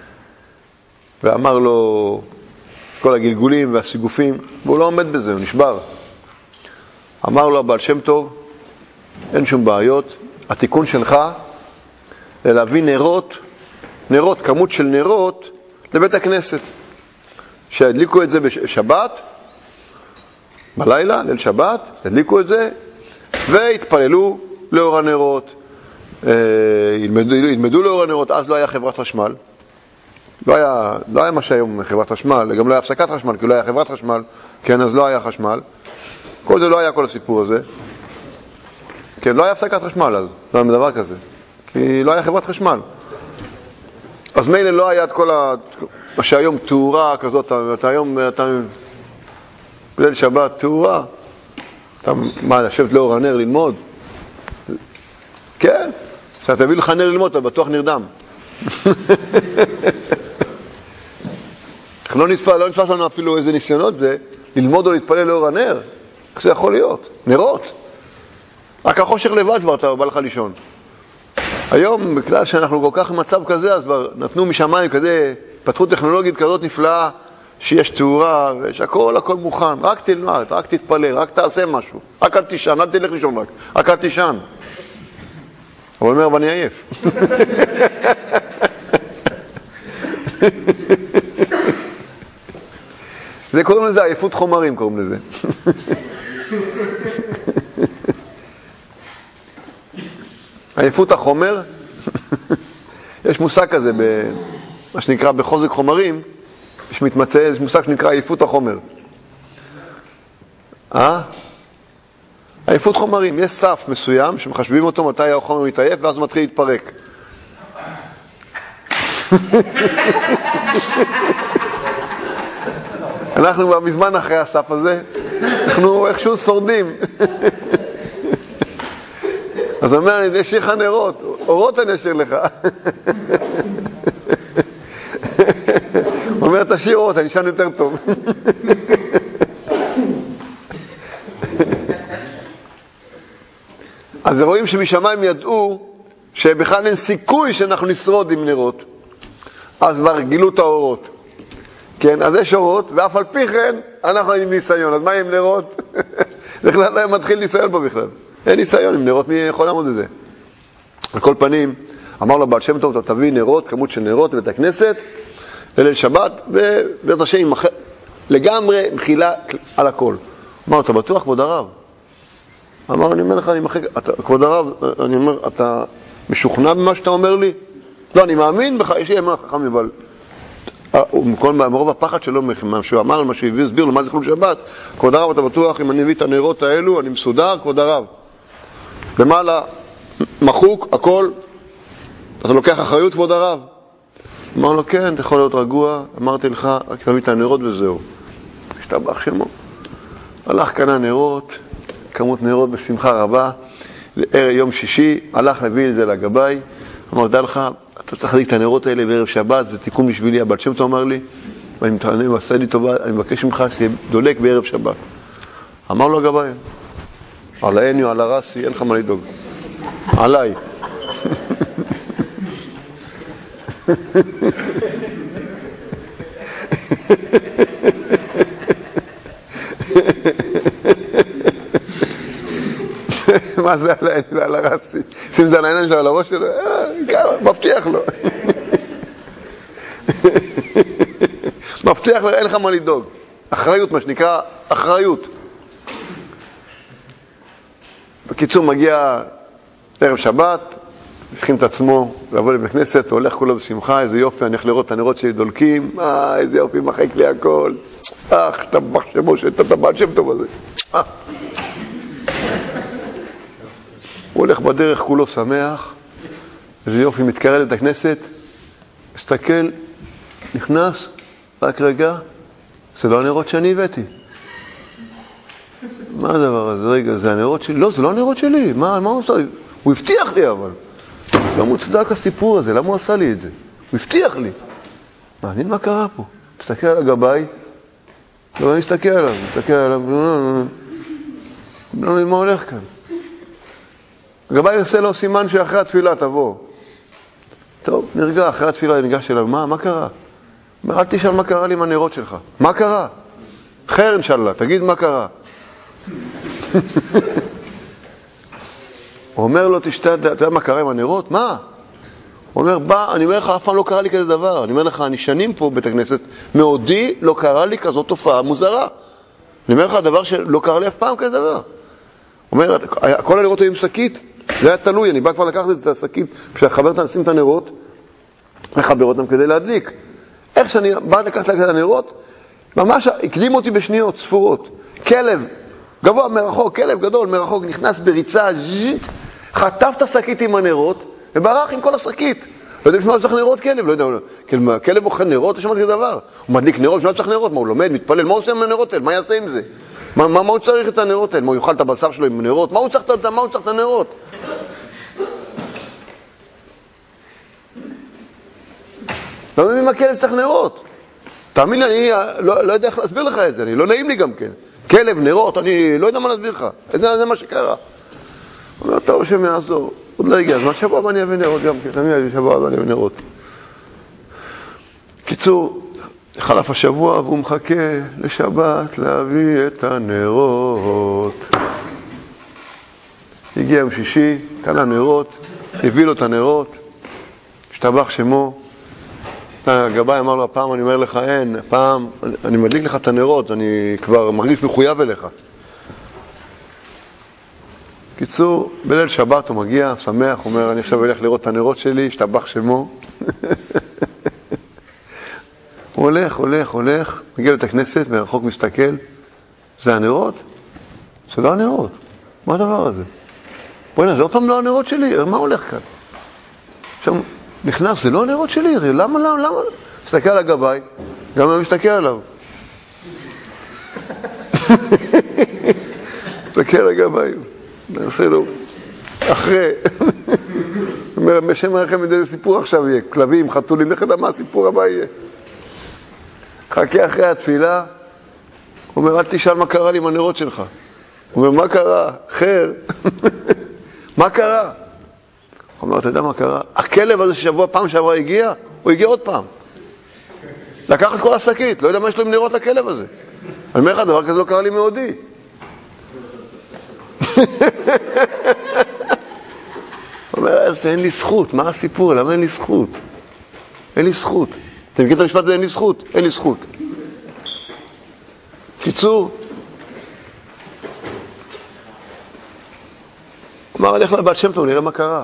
ואמר לו כל הגלגולים והסיגופים, והוא לא עומד בזה, הוא נשבר. אמר לו הבעל שם טוב, אין שום בעיות, התיקון שלך זה להביא נרות, נרות, כמות של נרות לבית הכנסת, שהדליקו את זה בשבת, בלילה, ליל שבת, הדליקו את זה, והתפללו לאור הנרות, ילמדו, ילמדו לאור הנרות. אז לא היה חברת חשמל, לא היה, לא היה מה שהיום חברת חשמל, גם לא היה הפסקת חשמל, כי לא היה חברת חשמל, כן, אז לא היה חשמל, כל זה לא היה כל הסיפור הזה, כן, לא היה הפסקת חשמל אז, לא היה דבר כזה, כי לא היה חברת חשמל. אז מילא לא היה את כל ה... מה שהיום תאורה כזאת, אתה היום, אתה בליל שבת תאורה, אתה מה, לשבת לאור הנר ללמוד? כן, כשאתה תביא לך נר ללמוד, אתה בטוח נרדם. לא נתפס, לא נתפס לנו אפילו איזה ניסיונות זה, ללמוד או להתפלל לאור הנר. איך זה יכול להיות? נרות. רק החושך לבד כבר אתה בא לך לישון. היום, בכלל שאנחנו כל כך במצב כזה, אז כבר נתנו משמיים כזה, פתחו טכנולוגית כזאת נפלאה, שיש תאורה, ויש הכל, הכל מוכן. רק תלמד, רק תתפלל, רק תעשה משהו. רק אל תישן, אל תלך לישון רק. רק אל תישן. אבל אומר, ואני עייף. זה קוראים לזה, עייפות חומרים קוראים לזה. עייפות החומר, יש מושג כזה, מה שנקרא בחוזק חומרים, יש מתמצא, יש מושג שנקרא עייפות החומר. אה? עייפות חומרים, יש סף מסוים שמחשבים אותו מתי החומר מתעייף ואז הוא מתחיל להתפרק. אנחנו כבר מזמן אחרי הסף הזה, אנחנו איכשהו שורדים. אז הוא אומר, אני אשאיר לך נרות, אורות אני אשאיר לך. הוא אומר, תשאיר אורות, אני אשאר יותר טוב. אז רואים שמשמיים ידעו שבכלל אין סיכוי שאנחנו נשרוד עם נרות. אז כבר גילו את האורות. כן, אז יש אורות, ואף על פי כן אנחנו עם ניסיון. אז מה עם נרות? בכלל לא מתחיל ניסיון פה בכלל. אין ניסיון עם נרות, מי יכול לעמוד בזה? על כל פנים, אמר לו בעל שם טוב, אתה תביא נרות, כמות של נרות לבית הכנסת, ליל שבת, ובעזרת השם לגמרי מחילה על הכל. אמר לו, אתה בטוח, כבוד הרב? אמר, אני אומר לך, אני מחק, אתה, כבוד הרב, אני אומר, אתה משוכנע במה שאתה אומר לי? לא, אני מאמין בך, יש לי אמר חכם, אבל מרוב הפחד שלו, מה שהוא אמר, מה שהוא הסביר לו, מה זה חילול שבת, כבוד הרב, אתה בטוח, אם אני מביא את הנרות האלו, אני מסודר, כבוד הרב. למעלה, מחוק, הכל, אתה לוקח אחריות, כבוד הרב? אמר לו, כן, אתה יכול להיות רגוע, אמרתי לך, רק תביא את הנרות וזהו. השתבח שמו. הלך כאן הנרות, כמות נרות בשמחה רבה, יום שישי, הלך להביא את זה לגבאי, אמר, דע לך, אתה צריך להדליק את הנרות האלה בערב שבת, זה תיקון בשבילי, הבעל שם טוב אמר לי, ואני מתענה ועשה לי טובה, אני מבקש ממך שיהיה דולק בערב שבת. אמר לו הגבאי, על העני או על הרסי, אין לך מה לדאוג. עליי. מה זה על העני ועל הרסי? שים זה על העיניים שלו, על הראש שלו, מבטיח לו. מבטיח לו, אין לך מה לדאוג. אחריות, מה שנקרא, אחריות. בקיצור, מגיע ערב שבת, הבחין את עצמו, לבוא לבית כנסת, הולך כולו בשמחה, איזה יופי, אני הולך לראות את הנרות שלי דולקים, אה, איזה יופי, מחק לי הכל. אך, תבח שמו שאתה תבח שם טוב הזה. אה. הוא הולך בדרך כולו שמח, איזה יופי, מתקרב לבית הכנסת, מסתכל, נכנס, רק רגע, זה לא הנרות שאני הבאתי. מה הדבר הזה? רגע, זה הנרות שלי? לא, זה לא הנרות שלי. מה, מה הוא עושה? הוא הבטיח לי אבל. לא מוצדק הסיפור הזה, למה הוא עשה לי את זה? הוא הבטיח לי. מעניין מה קרה פה. מסתכל על הגבאי, לא, אני מסתכל עליו, מסתכל עליו, לא מבין מה הולך כאן. הגבאי עושה לו סימן שאחרי התפילה תבוא. טוב, נרגע, אחרי התפילה ניגש אליו, מה, מה קרה? אומר, אל תשאל מה קרה לי עם הנרות שלך. מה קרה? חיר אינשאללה, תגיד מה קרה. הוא אומר לו, תשתה, אתה יודע מה קרה עם הנרות? מה? הוא אומר, בא, אני אומר לך, אף פעם לא קרה לי כזה דבר. אני אומר לך, אני שנים פה בית הכנסת, מעודי לא קרה לי כזאת תופעה מוזרה. אני אומר לך, דבר שלא קרה לי אף פעם כזה דבר. הוא אומר, כל הנרות היו עם שקית, זה היה תלוי, אני בא כבר לקחת את השקית, כשהחבר אותם לשים את הנרות, לחבר אותם כדי להדליק. איך שאני בא לקחת את הנרות, ממש הקדים אותי בשניות, ספורות. כלב, גבוה מרחוק, כלב גדול מרחוק, נכנס בריצה, ז'יט, חטף את השקית עם הנרות, וברח עם כל השקית. לא יודע בשביל מה צריך נרות כלב, לא יודע, כלב אוכל נרות, יש שם כזה דבר. הוא מדליק נרות, בשביל מה צריך נרות? מה הוא לומד, מתפלל, מה הוא עושה עם הנרות האלה? מה יעשה עם זה? מה, מה, מה הוא צריך את הנרות האלה? מה הוא יאכל את הבשר שלו עם נרות? מה הוא צריך, מה הוא צריך את הנרות? לא מבין מה כלב צריך נרות. תאמין לי, אני לא, לא יודע איך להסביר לך את זה, אני לא נעים לי גם כן. כלב, נרות, אני לא יודע מה להסביר לך. זה, זה מה שקרה. הוא אומר, טוב, שם יעזור. עוד לא הגיע, אז מה שבוע הבא אני אביא נרות גם כן. תמיד אני שבוע הבא אני אביא נרות. קיצור, חלף השבוע והוא מחכה לשבת להביא את הנרות. הגיע יום שישי, קנה נרות, הביא לו את הנרות, השתבח שמו. הגבאי אמר לו, הפעם אני אומר לך אין, הפעם אני מדליק לך את הנרות, אני כבר מרגיש מחויב אליך. קיצור, בליל שבת הוא מגיע, שמח, אומר, אני עכשיו אלך לראות את הנרות שלי, השתבח שמו. הוא הולך, הולך, הולך, מגיע לבית הכנסת, מרחוק מסתכל, זה הנרות? זה לא הנרות. מה הדבר הזה? בואי, זה עוד פעם לא הנרות שלי, מה הולך כאן? עכשיו, נכנס, זה לא הנרות שלי, למה, למה, למה? מסתכל על הגבאי, גם אני מסתכל עליו. מסתכל על הגבאי, נעשה לו, אחרי. אומר, בשם לכם את זה סיפור עכשיו יהיה, כלבים, חתולים, לך מה הסיפור הבא יהיה. חכה אחרי התפילה, הוא אומר, אל תשאל מה קרה לי עם הנרות שלך. הוא אומר, מה קרה? חר. מה קרה? הוא אומר, אתה יודע מה קרה? הכלב הזה ששבוע פעם שעברה הגיע, הוא הגיע עוד פעם. לקח את כל השקית, לא יודע מה יש לו עם נרות לכלב הזה. אני אומר לך, דבר כזה לא קרה לי מעודי. הוא אומר, אז אין לי זכות, מה הסיפור? למה אין לי זכות? אין לי זכות. אתם מכירים את המשפט הזה, אין לי זכות? אין לי זכות. קיצור, אמר, הלך לבעל שם טוב, נראה מה קרה.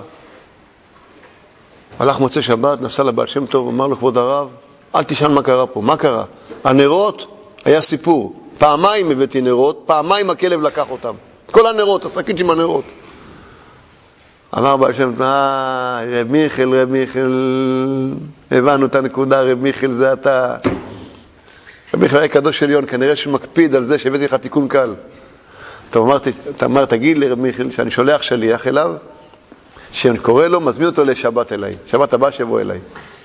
הלך מוצא שבת, נסע לבעל שם טוב, אמר לו, כבוד הרב, אל תשאל מה קרה פה. מה קרה? הנרות, היה סיפור. פעמיים הבאתי נרות, פעמיים הכלב לקח אותם. כל הנרות, השקית עם הנרות. אמר בעל שם טוב, אה, רב מיכל, רב מיכל, הבנו את הנקודה, רב מיכל זה אתה. רב מיכל היה קדוש עליון, כנראה שמקפיד על זה שהבאתי לך תיקון קל. אתה אומר, אתה אומר, תגיד לרב מיכל שאני שולח שליח אליו, שאני קורא לו, מזמין אותו לשבת אליי. שבת הבא שבוא אליי.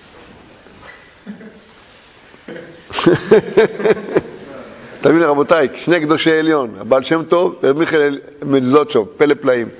תבין רבותיי, שני קדושי עליון, הבעל שם טוב ורב מיכל מזלוטשוב, פלא פלאים.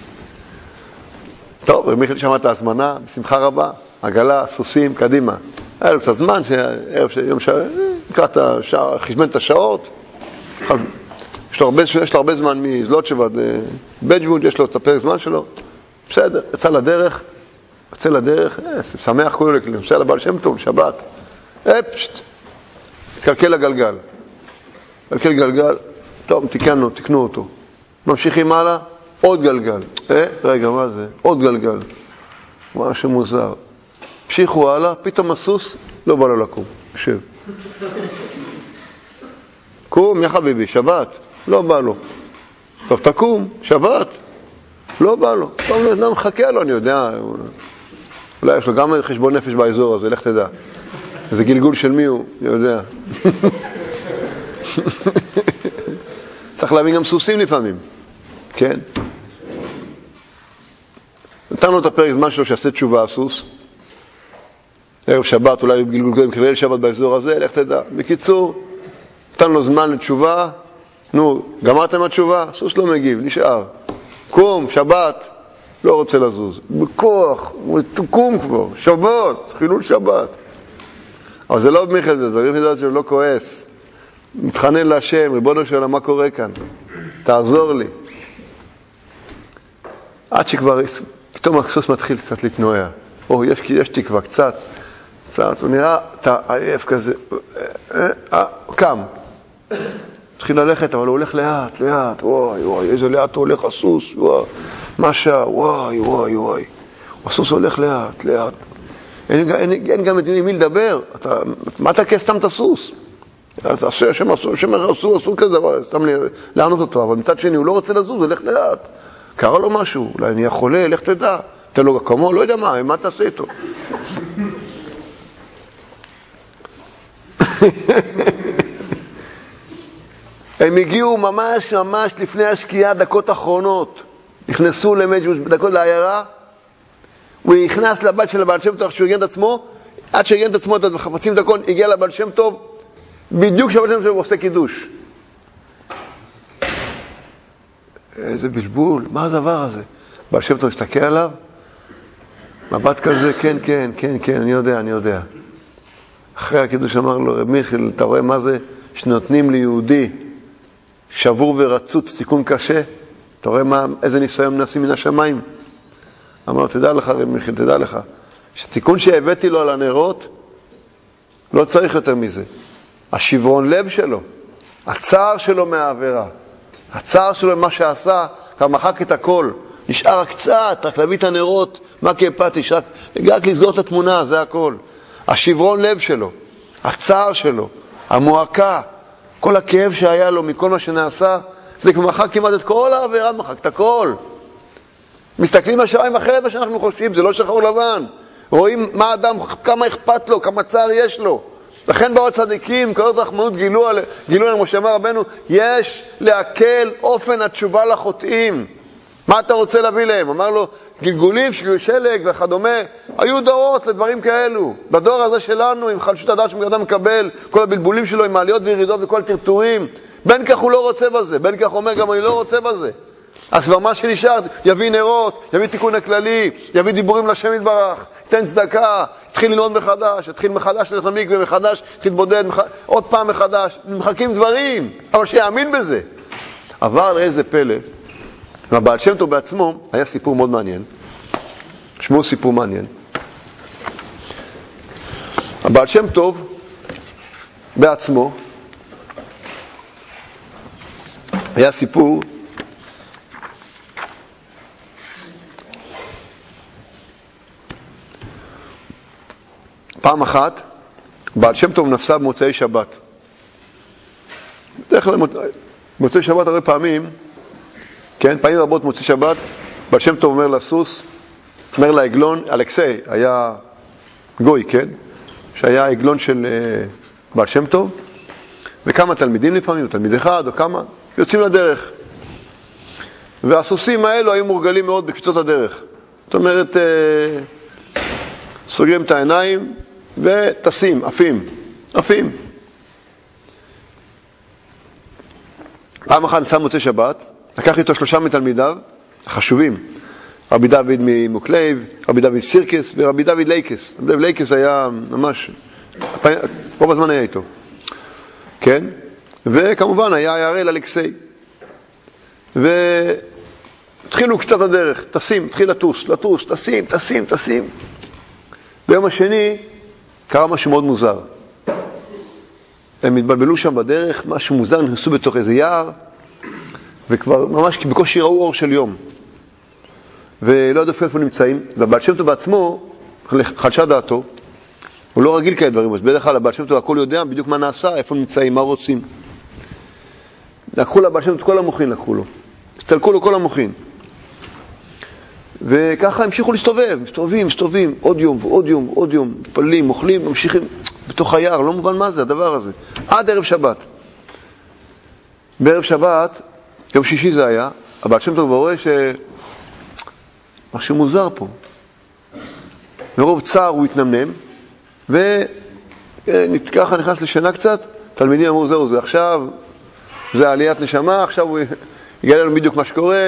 טוב, רב מיכל שמע את ההזמנה, בשמחה רבה, עגלה, סוסים, קדימה. היה לו קצת זמן, שערב של יום שעה, לקראת השעה, חשבן את השעות. יש לו הרבה, יש לו הרבה זמן מזלוטשוב עד בג'ווד, יש לו את הפרק זמן שלו. בסדר, יצא לדרך, יצא לדרך, שמח כולו לכלי, יצא לבעל שם טוב, שבת. אפשט, תקלקל הגלגל. תקלקל גלגל, טוב, תיקנו, תקנו אותו. ממשיכים הלאה, עוד גלגל. אה, רגע, מה זה? עוד גלגל. משהו מוזר. המשיכו הלאה, פתאום הסוס, לא בא לו לקום. יושב. קום, יא חביבי, שבת. לא בא לו. טוב, תקום, שבת. לא בא לו. טוב, לא מחכה לו, אני יודע. אולי יש לו גם חשבון נפש באזור הזה, לך תדע. איזה גלגול של מי הוא, אני יודע. צריך להבין גם סוסים לפעמים. כן? נתנו את הפרק זמן שלו שעשה תשובה הסוס. ערב שבת, אולי בגלגול קודם כליל שבת באזור הזה, לך תדע. בקיצור, נתנו לו זמן לתשובה. נו, גמרתם התשובה? סוס לא מגיב, נשאר. קום, שבת, לא רוצה לזוז. בכוח, קום כבר, שבת, חילול שבת. אבל זה לא מיכל זה, זה ריב לדעת שהוא לא כועס. מתחנן להשם, ריבונו של עולם, מה קורה כאן? תעזור לי. עד שכבר, פתאום הסוס מתחיל קצת להתנועע. או, יש, יש תקווה, קצת. קצת, הוא נראה, אתה עייף כזה. אה, אה, קם. התחיל ללכת, אבל הוא הולך לאט, לאט. וואי, וואי, איזה לאט הוא הולך הסוס. וואי, מה שעה, וואי, וואי, וואי. הסוס הולך לאט, לאט. אין, אין, אין גם את מי לדבר. אתה, מה אתה כסתם את הסוס? אז השם אסור, השם אסור, אסור כזה דבר, סתם לענות אותו, אבל מצד שני הוא לא רוצה לזוז, הוא הולך לאט. קרה לו משהו, אולי נהיה חולה, לך תדע. תן לו כמו, לא יודע מה, מה תעשה איתו? הם הגיעו ממש ממש לפני השקיעה, דקות אחרונות. נכנסו למג'וש, דקות לעיירה, הוא נכנס לבת של הבעל שם טוב, שהוא הגן את עצמו, עד שהגן את עצמו, את חפצים דקות, הגיע לבעל שם טוב, בדיוק כשהבעל שם טוב עושה קידוש. איזה בלבול, מה הדבר הזה? בעל שם טוב מסתכל עליו, מבט כזה, כן, כן, כן, כן, אני יודע, אני יודע. אחרי הקידוש אמר לו, רב מיכל, אתה רואה מה זה שנותנים ליהודי שבור ורצוץ, תיקון קשה? אתה רואה מה, איזה ניסיון מנסים מן השמיים? אמר, תדע לך רב מיכל, תדע לך, שהתיקון שהבאתי לו על הנרות, לא צריך יותר מזה. השברון לב שלו, הצער שלו מהעבירה, הצער שלו מה שעשה, כבר מחק את הכל, נשאר רק קצת, רק להביא את הנרות, מה כאפתיש, רק, רק לסגור את התמונה, זה הכל. השברון לב שלו, הצער שלו, המועקה, כל הכאב שהיה לו מכל מה שנעשה, זה כבר מחק כמעט את כל העבירה, מחק את הכל. מסתכלים השעיים אחרת מה שאנחנו חושבים, זה לא שחור לבן. רואים מה אדם, כמה אכפת לו, כמה צער יש לו. לכן באו הצדיקים, כזאת רחמנות גילו, גילו לנו, כמו שאמר רבנו, יש להקל אופן התשובה לחוטאים. מה אתה רוצה להביא להם? אמר לו, גלגולים, שגל שלג וכדומה, היו דורות לדברים כאלו. בדור הזה שלנו, עם חלשות הדעת שאדם מקבל, כל הבלבולים שלו, עם מעליות וירידות וכל טרטורים, בין כך הוא לא רוצה בזה, בין כך הוא אומר, גם אני לא רוצה בזה. אז כבר מה שנשאר, יביא נרות, יביא תיקון הכללי, יביא דיבורים לשם יתברך, ייתן צדקה, התחיל ללמוד מחדש, התחיל מחדש ללכת למקווה מחדש, התחיל להתבודד מח... עוד פעם מחדש, מחכים דברים, אבל שיאמין בזה. אבל איזה פלא, והבעל שם טוב בעצמו, היה סיפור מאוד מעניין, שמו סיפור מעניין. הבעל שם טוב בעצמו, היה סיפור, פעם אחת, בעל שם טוב נפסה במוצאי שבת. בדרך כלל במוצאי שבת הרבה פעמים, כן, פעמים רבות מוצאי שבת, בעל שם טוב אומר לסוס, אומר לעגלון, אלכסי, היה גוי, כן? שהיה עגלון של uh, בעל שם טוב, וכמה תלמידים לפעמים, תלמיד אחד או כמה, יוצאים לדרך. והסוסים האלו היו מורגלים מאוד בקפיצות הדרך. זאת אומרת, uh, סוגרים את העיניים, וטסים, עפים, עפים. פעם אחת נסע מוצאי שבת, לקח איתו שלושה מתלמידיו, חשובים, רבי דוד ממוקלייב, רבי דוד סירקס ורבי דוד לייקס. רבי דוד לייקס היה ממש, רוב הזמן היה איתו. כן? וכמובן היה יערל אלכסי. והתחילו קצת הדרך, טסים, התחיל לטוס, לטוס, טסים, טסים, טסים. ביום השני קרה משהו מאוד מוזר. הם התבלבלו שם בדרך, משהו מוזר, נכנסו בתוך איזה יער, וכבר ממש בקושי ראו אור של יום. ולא ידעו איפה נמצאים, והבעל שם טוב בעצמו, חלשה דעתו, הוא לא רגיל כאלה דברים, אז בדרך כלל הבעל שם טוב הכל יודע בדיוק מה נעשה, איפה נמצאים, מה רוצים. לקחו לבעל שם טוב כל המוחין, לקחו לו. הסתלקו לו כל המוחין. וככה המשיכו להסתובב, מסתובבים, מסתובבים, עוד יום ועוד יום, עוד יום, מתפללים, אוכלים, ממשיכים בתוך היער, לא מובן מה זה הדבר הזה. עד ערב שבת. בערב שבת, יום שישי זה היה, הבעל שם טוב רואה שמשהו מוזר פה. מרוב צער הוא התנמנם, וככה נכנס לשינה קצת, תלמידים אמרו זהו, זה עכשיו, זה עליית נשמה, עכשיו הוא יגלה לנו בדיוק מה שקורה,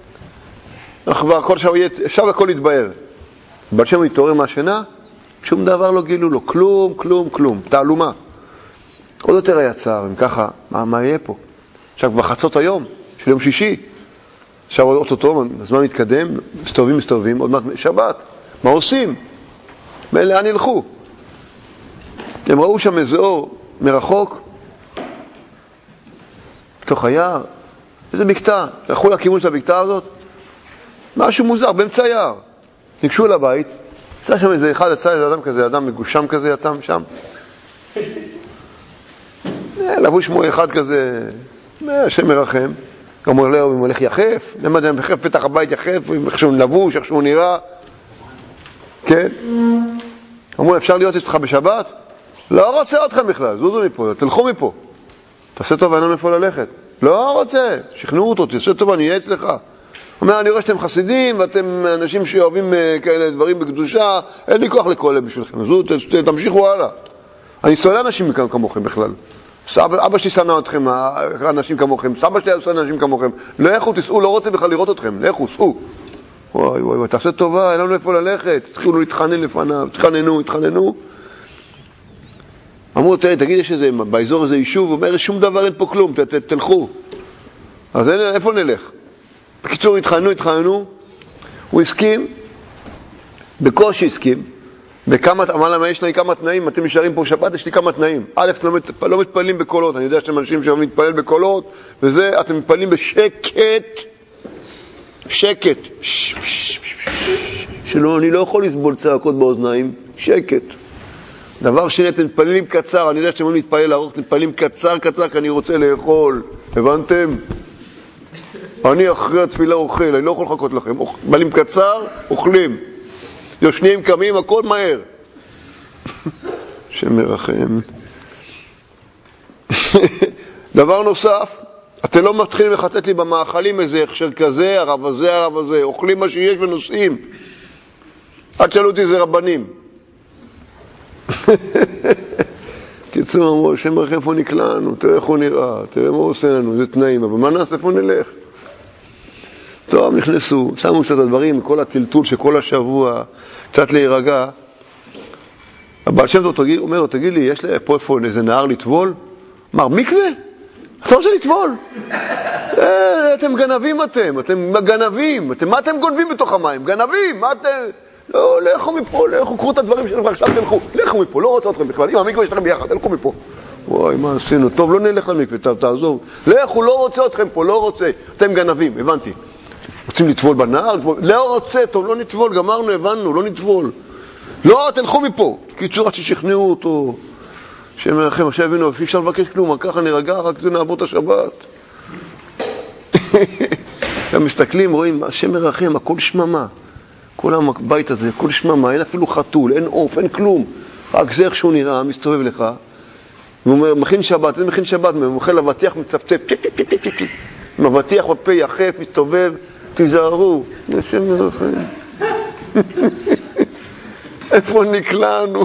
עכשיו הכל יתבהר. בעל שם התעורר מהשינה, שום דבר לא גילו לו, כלום, כלום, כלום, תעלומה. עוד יותר היה צער, אם ככה, מה, מה יהיה פה? עכשיו כבר חצות היום, של יום שישי, עכשיו עוד אותו, הזמן מתקדם, מסתובבים, מסתובבים, עוד מעט שבת, מה עושים? לאן ילכו? הם ראו שם איזה אור מרחוק, בתוך היער, איזה בקתה, הלכו לכיוון של הבקתה הזאת, משהו מוזר, באמצע היער. ניגשו לבית, יצא שם איזה אחד, יצא איזה אדם כזה, אדם מגושם כזה, יצא משם. לבוש כמו אחד כזה, השם מרחם. אמר לו, הוא הולך יחף, למה אדם יחף, פתח הבית יחף, איך שהוא לבוש, איך שהוא נראה. כן? אמרו, אפשר להיות אצלך בשבת? לא רוצה אתכם בכלל, זוזו מפה, תלכו מפה. תעשה טוב, אין לנו איפה ללכת. לא רוצה, שכנעו אותו, תעשה טוב, אני אהיה אצלך. אומר, אני רואה שאתם חסידים, ואתם אנשים שאוהבים כאלה דברים בקדושה, אין לי כוח לכל אלה בשבילכם, זו, תמשיכו הלאה. אני שונא אנשים כמוכם בכלל. אבא שלי שנא אתכם, אנשים כמוכם, סבא שלי שונא אנשים כמוכם. לכו, תסעו, לא רוצה בכלל לראות אתכם, לכו, סעו. וואי, וואי, תעשה טובה, אין לנו איפה ללכת. התחילו להתחנן לפניו, התחננו, התחננו. אמרו, תראה, תגיד, יש איזה, באזור הזה יישוב, הוא אומר, שום דבר, אין פה כלום, תלכו. אז איפה נלך? בקיצור, התחננו, התחננו, הוא הסכים, בקושי הסכים, בכמה, אמר למה יש לי כמה תנאים, אתם נשארים פה שבת, יש לי כמה תנאים. א', לא, מת, לא מתפללים בקולות, אני יודע שאתם אנשים שאוהבים להתפלל בקולות, וזה, אתם מתפללים בשקט, שקט. שלא, אני לא יכול לסבול צעקות באוזניים. שקט. דבר שני, אתם מתפללים קצר. אני יודע שאתם לא מתפלל ארוך, אתם מתפללים קצר קצר כי אני רוצה לאכול. הבנתם? אני אחרי התפילה אוכל, אני לא יכול לחכות לכם. מתפללים קצר, אוכלים. יושנים, קמים, הכל מהר. שמרחם. דבר נוסף, אתם לא מתחילים לחטט לי במאכלים איזה הכשר כזה, הרב הזה, הרב הזה. אוכלים מה שיש ונוסעים. עד שאלו אותי זה רבנים. קיצור, אמרו, השם ברך איפה נקלענו, תראה איך הוא נראה, תראה מה הוא עושה לנו, זה תנאים, אבל מה נעשה, איפה נלך? טוב, נכנסו, שמו קצת הדברים, כל הטלטול שכל השבוע, קצת להירגע. הבעל שם טוב אומר לו, תגיד לי, יש לי פה איפה איזה נהר לטבול? אמר, מקווה? אתה רוצה לטבול? אתם גנבים אתם, אתם גנבים, מה אתם גונבים בתוך המים? גנבים, מה אתם... לא, לכו מפה, לכו, קחו את הדברים שלכם, עכשיו תלכו, לכו מפה, לא רוצה אתכם בכלל, אם המקווה יש לכם ביחד, תלכו מפה. וואי, מה עשינו? טוב, לא נלך למקווה, תעזוב. לכו, לא רוצה אתכם פה, לא רוצה. אתם גנבים, הבנתי. רוצים לטבול בנהר? לא רוצה, טוב, לא נטבול, גמרנו, הבנו, לא נטבול. לא, תלכו מפה. קיצור, עד ששכנעו אותו. שם מרחם, עכשיו הבינו, אי אפשר לבקש כלום, ככה נרגע, רק זה נעבור את השבת. אתם מסתכלים, רואים, השם מרחם, הכל שממה. כל הבית הזה, כל שממה, אין אפילו חתול, אין עוף, אין כלום. רק זה איך שהוא נראה, מסתובב לך. הוא אומר, מכין שבת, זה מכין שבת, הוא אוכל אבטיח, מצפצף, פי פי פי פי פי פי. עם אבטיח בפה יחף, מסתובב, תיזהרו. השם מרחם. איפה נקלענו?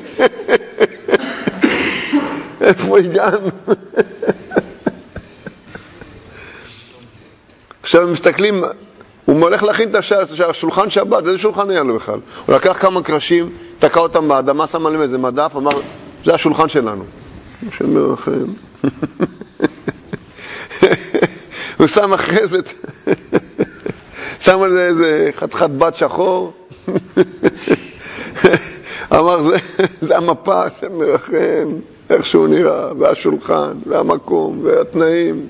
איפה הגענו? עכשיו הם מסתכלים, הוא הולך להכין את השולחן שבת, איזה שולחן היה לו בכלל? הוא לקח כמה קרשים, תקע אותם באדמה, שם עליהם איזה מדף, אמר, זה השולחן שלנו. השם מרחם. הוא שם אחרי זה, שם על זה איזה חתיכת בת שחור, אמר, זה, זה המפה, השם מרחם, איך שהוא נראה, והשולחן, והמקום, והתנאים.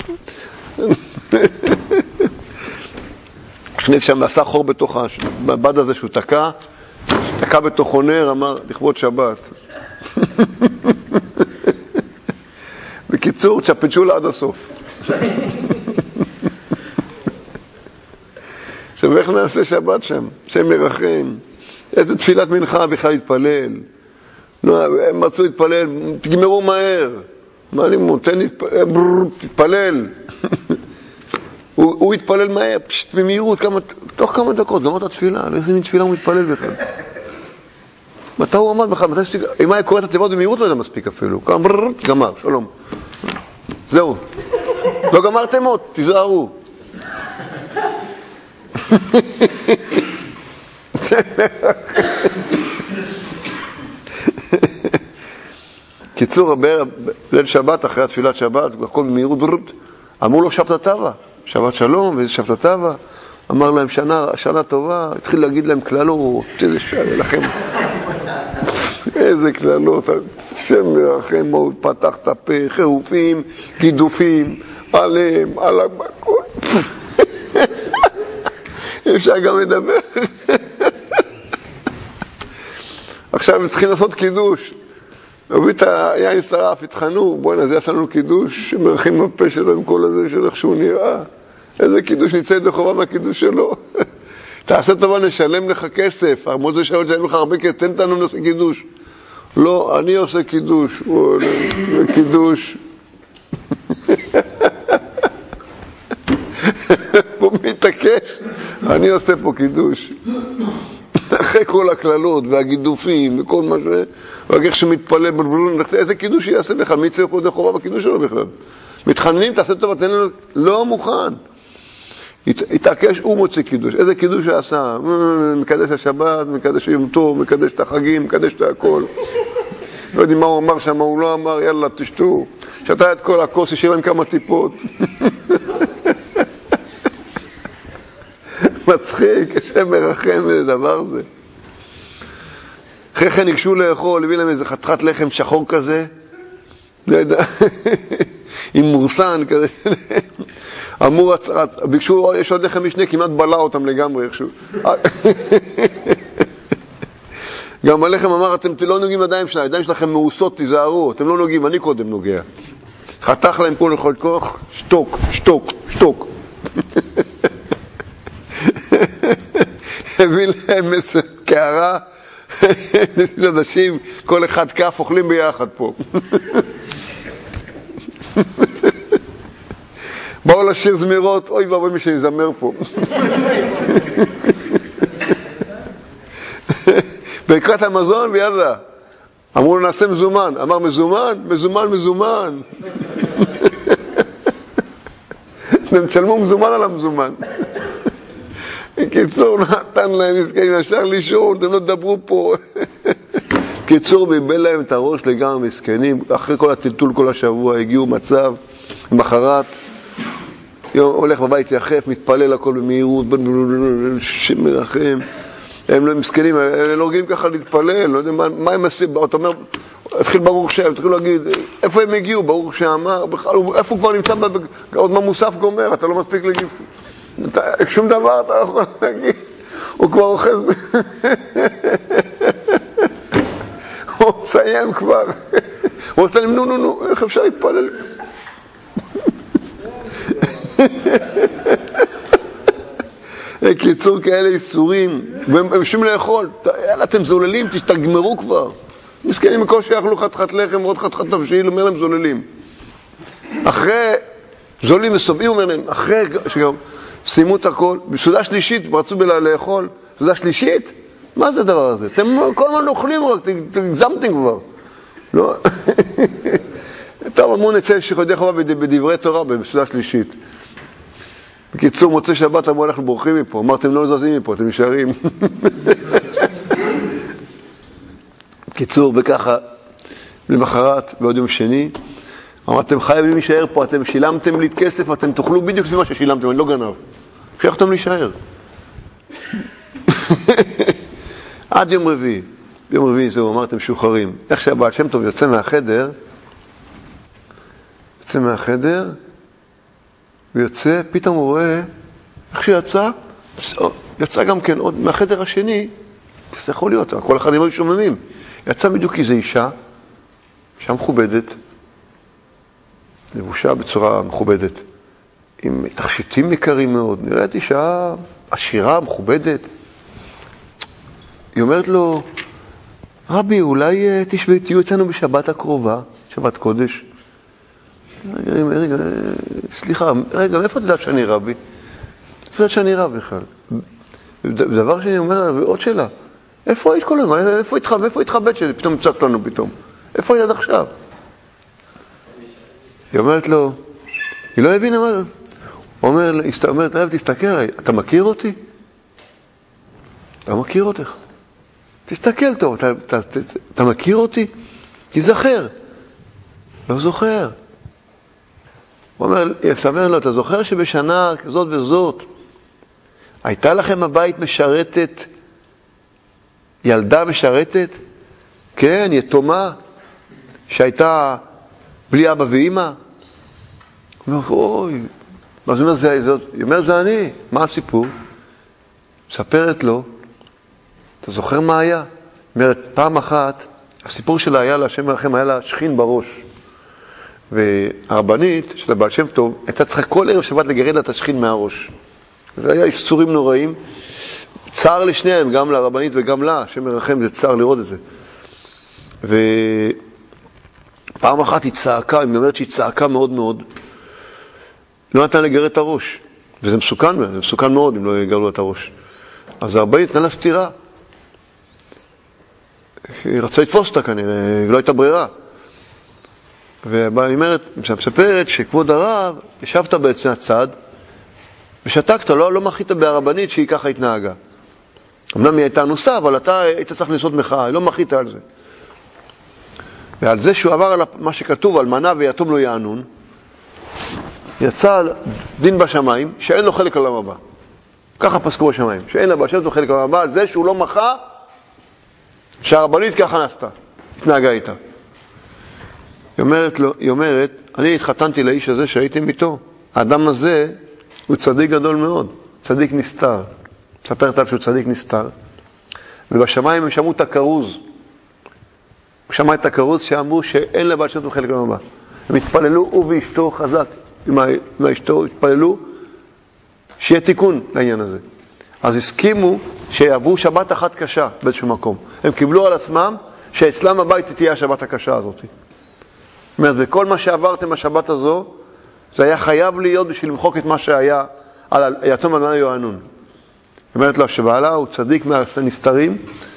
הכניס שם, עשה חור בתוך הבד הזה שהוא תקע, תקע בתוך נר, אמר, לכבוד שבת. בקיצור, תשפצ'ו לה עד הסוף. עכשיו, איך נעשה שבת שם? שם מרחם. איזה תפילת מנחה בכלל להתפלל. לא, הם רצו להתפלל, תגמרו מהר. מה אני אומר, תן להתפלל. הוא, הוא התפלל מהר, פשט במהירות, כמה, תוך כמה דקות, גמרת התפילה, לאיזה מין תפילה הוא מתפלל בכלל. מתי הוא עמד בכלל, מתי שתיק... אם היה קורא את התיבות במהירות לא יודע מספיק אפילו, גמר, שלום. זהו. לא גמרתם עוד, תיזהרו. קיצור, בליל שבת, אחרי התפילת שבת, הכל במהירות, אמרו לו שבת טבע. שבת שלום, ואיזה שבת טבע, אמר להם שנה, שנה טובה, התחיל להגיד להם כללות, איזה שעה לכם, איזה כללות, שם מרחם, הוא פתח את הפה, חירופים, גידופים, עליהם, על המקום, אפשר גם לדבר. עכשיו הם צריכים לעשות קידוש, הביאו את היין שרף, התחנו, בואי נעשה, עשה לנו קידוש, שמרחים בפה שלו עם כל הזה של איך שהוא נראה. איזה קידוש נצא ידי חובה מהקידוש שלו. תעשה טובה, נשלם לך כסף. הרמוז זה שאול שאין לך הרבה כסף, תן תנו נעשה קידוש. לא, אני עושה קידוש. קידוש. הוא מתעקש, אני עושה פה קידוש. אחרי כל הכללות והגידופים וכל מה ש... ואיך איך שמתפלל בלבלון, איזה קידוש יעשה לך? מי צריך עוד חובה בקידוש שלו בכלל? מתחננים, תעשה טובה, תן לנו... לא מוכן. התעקש, הוא מוצא קידוש. איזה קידוש שעשה? מקדש השבת, מקדש יום טוב, מקדש את החגים, מקדש את הכל. לא יודעים מה הוא אמר שם, הוא לא אמר, יאללה, תשתו. שתה את כל הכוס, ישאיר להם כמה טיפות. מצחיק, השם מרחם איזה דבר זה. אחרי כן ניגשו לאכול, הביא להם איזה חתיכת לחם שחור כזה, לא יודע, עם מורסן כזה. אמור, ביקשו, יש עוד לחם משנה, כמעט בלע אותם לגמרי איכשהו. גם הלחם אמר, אתם לא נוגעים בידיים שלה, הידיים שלכם מאוסות, תיזהרו, אתם לא נוגעים, אני קודם נוגע. חתך להם פה לכל כוח, שטוק, שטוק, שטוק. הביא להם איזה קערה, נסיס אנשים, כל אחד כף אוכלים ביחד פה. באו לשיר זמירות, אוי ואבוי מי שנזמר פה. ברכת המזון ויאללה. אמרו לו נעשה מזומן, אמר מזומן, מזומן, מזומן. הם תשלמו מזומן על המזומן. קיצור, נתן להם מסכנים ישר לישון, אתם לא תדברו פה. קיצור, ביבל להם את הראש לגמרי מסכנים, אחרי כל הטלטול כל השבוע, הגיעו מצב, למחרת, יום הולך בבית יחף, מתפלל הכל במהירות, שמרחם, הם לא מסכנים, הם לא רגילים ככה להתפלל, לא יודע מה, מה הם עושים, אתה אומר, התחיל ברוך שם, תתחיל להגיד, איפה הם הגיעו, ברוך שאמר, בכלל, איפה הוא כבר נמצא, עוד מה מוסף גומר, אתה לא מספיק להגיד, שום דבר אתה לא יכול להגיד, הוא כבר אוחז, הוא מסיים כבר, הוא עושה להם, נו נו נו, איך אפשר להתפלל? קיצור כאלה איסורים, והם יושבים לאכול, יאללה אתם זוללים, תגמרו כבר. מסכנים מקושי אכלו חתכת לחם, עוד חתכת תבשיל, אומר להם זוללים. אחרי, זולים וסובעים, אומר להם, אחרי שגם סיימו את הכל, בסעודה שלישית, רצו לאכול, סעודה שלישית? מה זה הדבר הזה? אתם כל הזמן אוכלים רק, תגזמתם כבר. לא? טוב, אמרו נצא שחודי חובה בדברי תורה, בסעודה שלישית. בקיצור, מוצא שבת, אמרו, אנחנו בורחים מפה. אמרתם, לא זזים מפה, אתם נשארים. בקיצור, בככה, למחרת, בעוד יום שני, אמרתם, חייבים להישאר פה, אתם שילמתם לי את כסף, אתם תאכלו בדיוק לפי מה ששילמתם, אני לא גנב. חייך אותם להישאר. עד יום רביעי. ביום רביעי זהו, אמרתם, שוחררים. איך שהבעל שם טוב יוצא מהחדר, יוצא מהחדר, ויוצא, פתאום הוא רואה, איך שיצא, יצא גם כן עוד מהחדר השני, זה יכול להיות, כל אחד הם היו שוממים. יצא בדיוק איזו אישה, אישה מכובדת, לבושה בצורה מכובדת, עם תכשיטים יקרים מאוד, נראית אישה עשירה, מכובדת. היא אומרת לו, רבי, אולי תשבי, תהיו אצלנו בשבת הקרובה, שבת קודש. רגע, רגע, סליחה, רגע, איפה את יודעת שאני רבי? איפה את יודעת שאני רב בכלל? דבר שאני אומר לה, ועוד שאלה, איפה היית כל הזמן? איפה התחבאת? איפה התחבאת שזה פתאום מצץ לנו פתאום? איפה היית עד עכשיו? היא אומרת לו, היא לא הבינה מה זה. הוא אומרת, רב, תסתכל עליי, אתה מכיר אותי? אתה מכיר אותך. תסתכל טוב, אתה, אתה, אתה, אתה מכיר אותי? תזכר. לא זוכר. הוא אומר, יסבר לו, אתה זוכר שבשנה כזאת וזאת, הייתה לכם הבית משרתת, ילדה משרתת? כן, יתומה, שהייתה בלי אבא ואמא? הוא אומר, אוי, מה זה אומר, זה, זה, היא אומר, זה אני, מה הסיפור? מספרת לו, אתה זוכר מה היה? אומרת, פעם אחת, הסיפור שלה היה לה, השם מרחם, היה לה שכין בראש. והרבנית של הבעל שם טוב, הייתה צריכה כל ערב שבת לגרד לה את השכין מהראש. זה היה איסורים נוראים. צער לשניהם, גם לרבנית וגם לה, השם מרחם, זה צער לראות את זה. ופעם אחת היא צעקה, היא אומרת שהיא צעקה מאוד מאוד, לא נתן לגרד את הראש. וזה מסוכן, זה מסוכן מאוד אם לא יגרדו את הראש. אז הרבנית נתנה לה סתירה. היא רצה לתפוס אותה כנראה, היא לא הייתה ברירה. והיא אומרת, מספרת שכבוד הרב, ישבת בעצם הצד, ושתקת, לא, לא מחית בהרבנית שהיא ככה התנהגה. אמנם היא הייתה אנוסה, אבל אתה היית צריך לנסות מחאה, לא מחית על זה. ועל זה שהוא עבר על מה שכתוב, על מנה ויתום לא יענון, יצא דין בשמיים, שאין לו חלק לעולם הבא. ככה פסקו בשמיים, שאין לה בשם לו חלק לעולם הבא, על זה שהוא לא מחה, שהרבנית ככה נעשתה, התנהגה איתה. היא אומרת, לו, היא אומרת, אני התחתנתי לאיש הזה שהייתם איתו, האדם הזה הוא צדיק גדול מאוד, צדיק נסתר. מספרת עליו שהוא צדיק נסתר. ובשמיים הם שמעו את הכרוז. הוא שמע את הכרוז שאמרו שאין לבעל שם טוב חלק לעולם הבא. הם התפללו, הוא ואשתו חזק, עם האשתו התפללו, שיהיה תיקון לעניין הזה. אז הסכימו שיעברו שבת אחת קשה באיזשהו מקום. הם קיבלו על עצמם שאצלם הבית תהיה השבת הקשה הזאת. זאת אומרת, וכל מה שעברתם בשבת הזו, זה היה חייב להיות בשביל למחוק את מה שהיה על היתום אלמנה יוענון. היא אומרת לו שבעלה הוא צדיק מהנסתרים,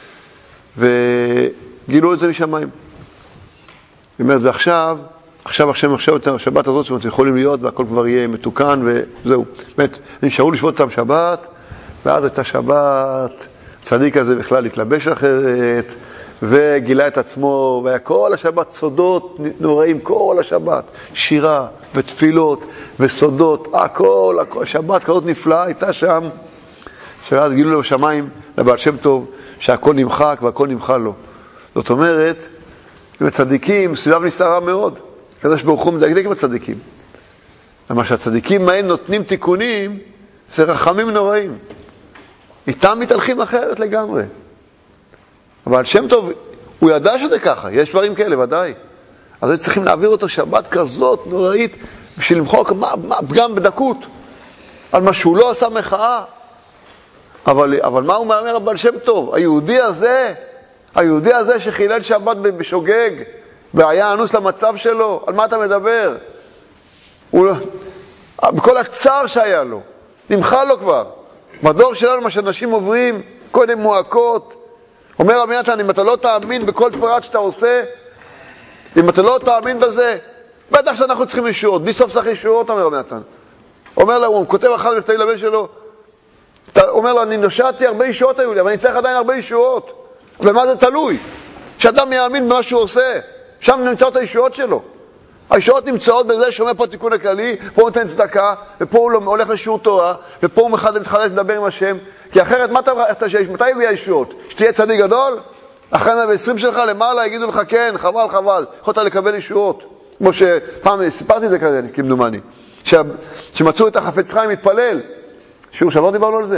וגילו את זה משמיים. היא אומרת, ועכשיו, עכשיו, עכשיו, עכשיו, את השבת הזאת, זאת אומרת, יכולים להיות, והכל כבר יהיה מתוקן, וזהו. באמת, נשארו לשבות אותם שבת, ואז הייתה שבת, צדיק הזה בכלל התלבש אחרת, וגילה את עצמו, והיה כל השבת סודות נוראים, כל השבת, שירה ותפילות וסודות, הכל, הכל, שבת כזאת נפלאה הייתה שם, שאז גילו לו בשמיים, לבעל שם טוב, שהכל נמחק והכל נמחל לו. זאת אומרת, עם הצדיקים, סביב נסתרה מאוד. כזה שברוך הוא מדקדק עם הצדיקים. למה שהצדיקים מהם נותנים תיקונים, זה רחמים נוראים. איתם מתהלכים אחרת לגמרי. אבל שם טוב, הוא ידע שזה ככה, יש דברים כאלה, ודאי. אז צריכים להעביר אותו שבת כזאת נוראית, בשביל למחוק גם בדקות, על מה שהוא לא עשה מחאה. אבל, אבל מה הוא מאמר הבעל שם טוב? היהודי הזה, היהודי הזה שחילל שבת בשוגג, והיה אנוס למצב שלו, על מה אתה מדבר? הוא, בכל הצער שהיה לו, נמחל לו כבר. בדור שלנו, מה שאנשים עוברים, קודם מועקות, אומר רבי נתן, אם אתה לא תאמין בכל פרט שאתה עושה, אם אתה לא תאמין בזה, בטח שאנחנו צריכים ישועות, בלי סוף צריך ישועות, אומר רבי נתן. אומר לו, הוא כותב אחד מכתבים לבן שלו, אומר לו, אני נושעתי הרבה ישועות היו לי, אבל אני צריך עדיין הרבה ישועות. ומה זה תלוי? שאדם יאמין במה שהוא עושה, שם נמצאות הישועות שלו. הישועות נמצאות בזה שאומר פה תיקון הכללי, פה הוא נותן צדקה, ופה הוא הולך לשיעור תורה, ופה הוא מתחדש לדבר עם השם, כי אחרת, מה אתה שיש? מתי יביא הישועות? שתהיה צדיק גדול? אחרי מאה ועשרים שלך למעלה יגידו לך, כן, חבל, חבל, יכולת לקבל ישועות. כמו שפעם סיפרתי את זה כזה, כמדומני, שמצאו את החפץ חיים מתפלל. שיעור שעבר דיברנו על זה.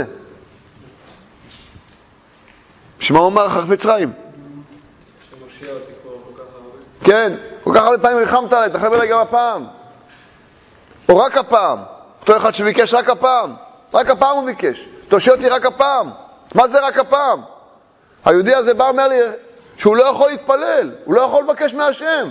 שמה אומר החפץ חיים? שמושיע אותי כבר כל כך הרבה. כן, כל כך הרבה פעמים ריחמת עליי, תחב אליי גם הפעם. או רק הפעם. אותו אחד שביקש רק הפעם. רק הפעם הוא ביקש. תושיע אותי רק הפעם. מה זה רק הפעם? היהודי הזה בא אומר לי שהוא לא יכול להתפלל. הוא לא יכול לבקש מהשם.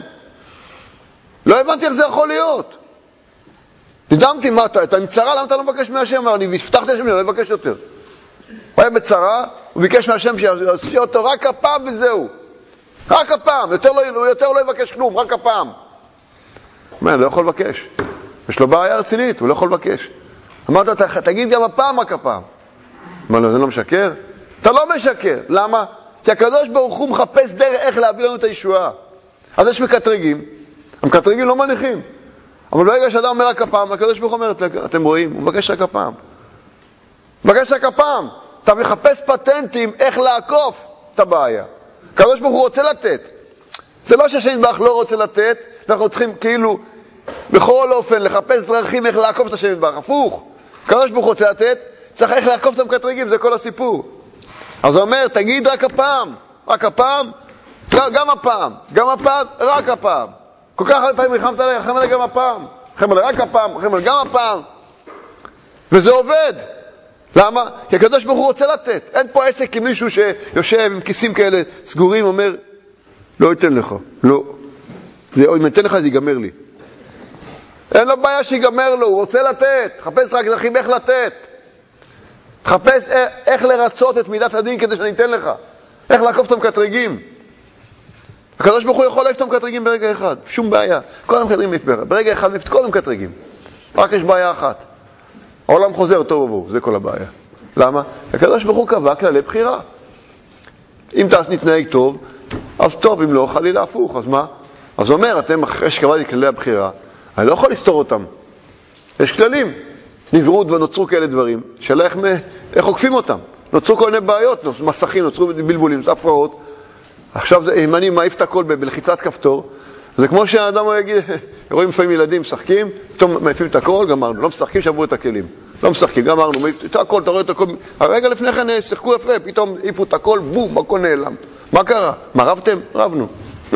לא הבנתי איך זה יכול להיות. נדמתי, מה אתה, אתה עם צרה, למה אתה לא מבקש מהשם? אבל אני הפתחתי השם, אני לא מבקש יותר. הוא היה בצרה, הוא ביקש מהשם שיעשי אותו רק הפעם וזהו. רק הפעם, יותר לא, יותר לא יבקש כלום, רק הפעם. הוא אומר, לא יכול לבקש. יש לו בעיה רצינית, הוא לא יכול לבקש. אמרת, תגיד גם הפעם, רק הפעם. אמר לו, זה לא משקר? אתה לא משקר. למה? כי הקדוש ברוך הוא מחפש דרך איך להביא לנו את הישועה. אז יש מקטרגים. המקטרגים לא מניחים. אבל ברגע שאדם אומר רק הפעם, הקדוש ברוך הוא אומר, אתם רואים, הוא מבקש רק הפעם. מבקש רק הפעם. אתה מחפש פטנטים איך לעקוף את הבעיה. הקדוש ברוך הוא רוצה לתת. זה לא שהשם יתברך לא רוצה לתת, ואנחנו צריכים כאילו, בכל אופן, לחפש דרכים איך לעקוף את השם יתברך. הפוך. הקדוש ברוך הוא רוצה לתת, צריך איך לעקוף את המקטרגים, זה כל הסיפור. אז הוא אומר, תגיד רק הפעם. רק הפעם, גם הפעם. גם הפעם, רק הפעם. כל כך הרבה פעמים ריחמת עליי, רחם עליי גם הפעם. רחם עליי רק הפעם, רחם עליי גם הפעם. וזה עובד. למה? כי הקדוש ברוך הוא רוצה לתת. אין פה עסק עם מישהו שיושב עם כיסים כאלה סגורים, אומר, לא ייתן לך. לא. זה, אם ייתן לך, זה ייגמר לי. אין לו בעיה שיגמר לו, הוא רוצה לתת. חפש רק דרכים איך לתת. חפש איך לרצות את מידת הדין כדי שאני אתן לך. איך לעקוף את המקטרגים. הקדוש ברוך הוא יכול להעיף את המקטרגים ברגע אחד, שום בעיה. כל המקטרגים מפבר, ברגע אחד מפת כל המקטרגים. רק יש בעיה אחת. העולם חוזר טוב עבור, זה כל הבעיה. למה? הקדוש ברוך הוא קבע כללי בחירה. אם תעש נתנהג טוב, אז טוב, אם לא, חלילה הפוך, אז מה? אז הוא אומר, אתם אחרי שקבעתי כללי הבחירה, אני לא יכול לסתור אותם. יש כללים. נבראו ונוצרו כאלה דברים, שאלה איך, איך עוקפים אותם. נוצרו כל מיני בעיות, מסכים, נוצרו בלבולים, הפרעות. עכשיו, זה, אם אני מעיף את הכל בלחיצת כפתור, זה כמו שהאדם הוא יגיד, רואים לפעמים ילדים משחקים, פתאום מעיפים את הכל, גמרנו, לא משחקים, שברו את הכלים. לא משחקים, גמרנו, את הכל, אתה רואה את הכל, הרגע לפני כן שיחקו יפה, פתאום העיפו את הכל, בום, הכל נעלם. מה קרה? מה רבתם? רבנו.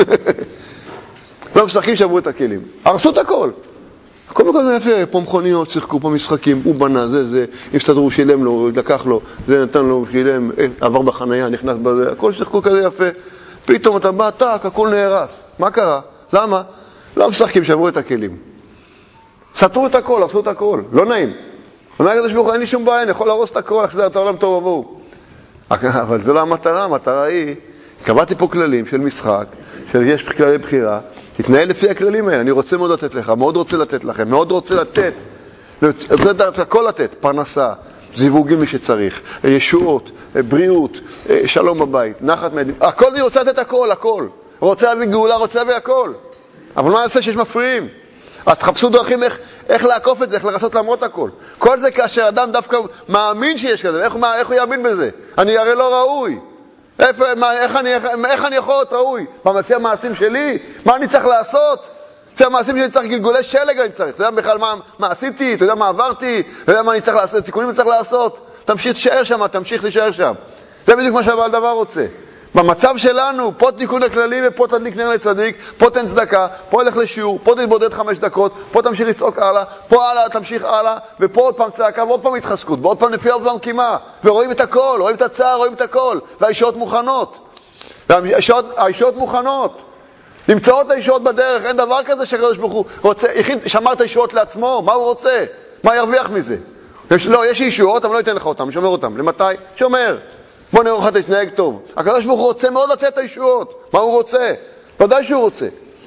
לא משחקים, שברו את הכלים. הרסו את הכל. הכל מקודם יפה, פה מכוניות, שיחקו פה משחקים, הוא בנה, זה, זה, הפסדרו, שילם לו, לקח לו, זה נתן לו, שילם, עבר בחנייה, נכנס בזה, הכל שיחקו כזה יפה. פתאום אתה בא, טק, הכל נהרס. מה קרה? למה? לא משחקים, שברו את הכלים. סתרו את הכל, הרסו את הכל. לא נעים. אומר הקדוש ברוך הוא, אין לי שום בעיה, אני יכול להרוס את הכל, להחזיר את העולם טוב עבור. אבל זו לא המטרה, המטרה היא, קבעתי פה כללים של משחק, של יש כללי בחירה, תתנהל לפי הכללים האלה, אני רוצה מאוד לתת לך, מאוד רוצה לתת לכם, מאוד רוצה לתת, רוצה לתת הכל לתת, פרנסה, זיווגים מי שצריך, ישועות, בריאות, שלום בבית, נחת מעדים, הכל אני רוצה לתת הכל, הכל, רוצה להביא גאולה, רוצה להביא הכל, אבל מה נעשה שיש מפריעים? אז תחפשו דרכים איך, איך לעקוף את זה, איך לרסות למרות הכל. כל זה כאשר אדם דווקא מאמין שיש כזה, איך, איך הוא יאמין בזה? אני הרי לא ראוי. איפה, מה, איך, אני, איך, איך אני יכול להיות ראוי? מה, לפי המעשים שלי? מה אני צריך לעשות? לפי המעשים שלי צריך גלגולי שלג אני צריך. אתה יודע בכלל מה, מה עשיתי? אתה יודע מה עברתי? אתה יודע מה אני צריך לעשות? תיקונים אני צריך לעשות? תמשיך להישאר שם, תמשיך להישאר שם. זה בדיוק מה שהבעל דבר רוצה. במצב שלנו, פה תיקון הכללי ופה תדליק נר לצדיק, פה תן צדקה, פה הלך לשיעור, פה תתבודד חמש דקות, פה תמשיך לצעוק הלאה, פה הלאה תמשיך הלאה, ופה עוד פעם צעקה ועוד פעם התחזקות, ועוד פעם נפילה ועוד פעם קימה, ורואים את הכל, רואים את הצער, רואים את הכל, והאישות מוכנות, והאישות מוכנות, נמצאות האישות בדרך, אין דבר כזה שהקדוש ברוך הוא רוצה, שמר את האישות לעצמו, מה הוא רוצה? מה ירוויח מזה? יש, לא, יש אישות, אבל לא ייתן לך אותם, שומר אותם, למתי? שומר. בוא נראה לך תתנהג טוב. הקדוש ברוך הוא רוצה מאוד לתת את הישועות. מה הוא רוצה? ודאי שהוא רוצה.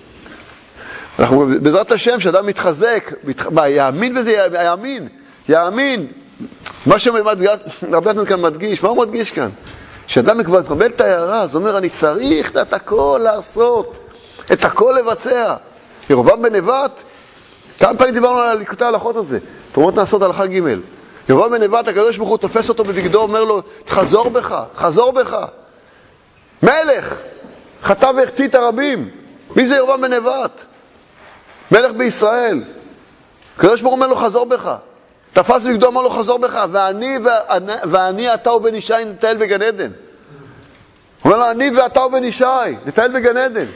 אנחנו בעזרת השם שאדם מתחזק, מה, יאמין בזה, יאמין, יאמין. מה שרבי נתן כאן מדגיש, מה הוא מדגיש כאן? שאדם מקבל את ההערה, זאת אומרת, אני צריך את הכל לעשות, את הכל לבצע. ירבעם בן נבט, כמה פעמים דיברנו על ליקוטי ההלכות הזה, תרומות נעשות הלכה ג' ירבעם בן נבט, הקדוש ברוך הוא תופס אותו בבגדו, אומר לו, חזור בך, חזור בך. מלך, חטא והחטיא את הרבים. מי זה ירבעם בן נבט? מלך בישראל. הקדוש ברוך הוא אומר לו, חזור בך. תפס בבגדו, אומר לו, חזור בך. ואני, ואני אתה ובן ישי נטייל בגן עדן. הוא אומר לו, אני ואתה ובן ישי נטייל בגן עדן.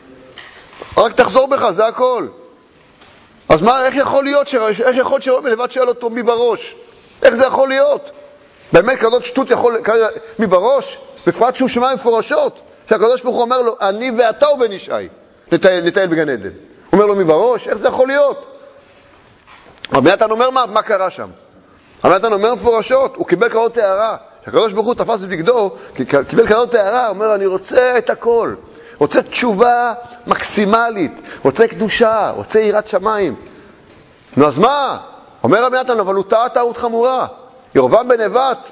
רק תחזור בך, זה הכל. אז מה, איך יכול להיות, איך יכול להיות שירבעם בן נבט שואל אותו מי בראש? איך זה יכול להיות? באמת כזאת שטות יכול, מי בראש? בפרט שהוא שמע מפורשות, שהקדוש ברוך הוא אומר לו, אני ואתה ובן ישי נטייל, נטייל בגן עדן. הוא אומר לו מי בראש? איך זה יכול להיות? רבי נתן אומר מה, מה קרה שם? רבי נתן אומר מפורשות, הוא קיבל כזאת הערה, שהקדוש ברוך הוא תפס בבגדו, קיבל כזאת הערה, הוא אומר, אני רוצה את הכל, רוצה תשובה מקסימלית, רוצה קדושה, רוצה יראת שמיים. נו אז מה? אומר רבי נתן, אבל הוא טעה טעות חמורה. ירבעם בן נבט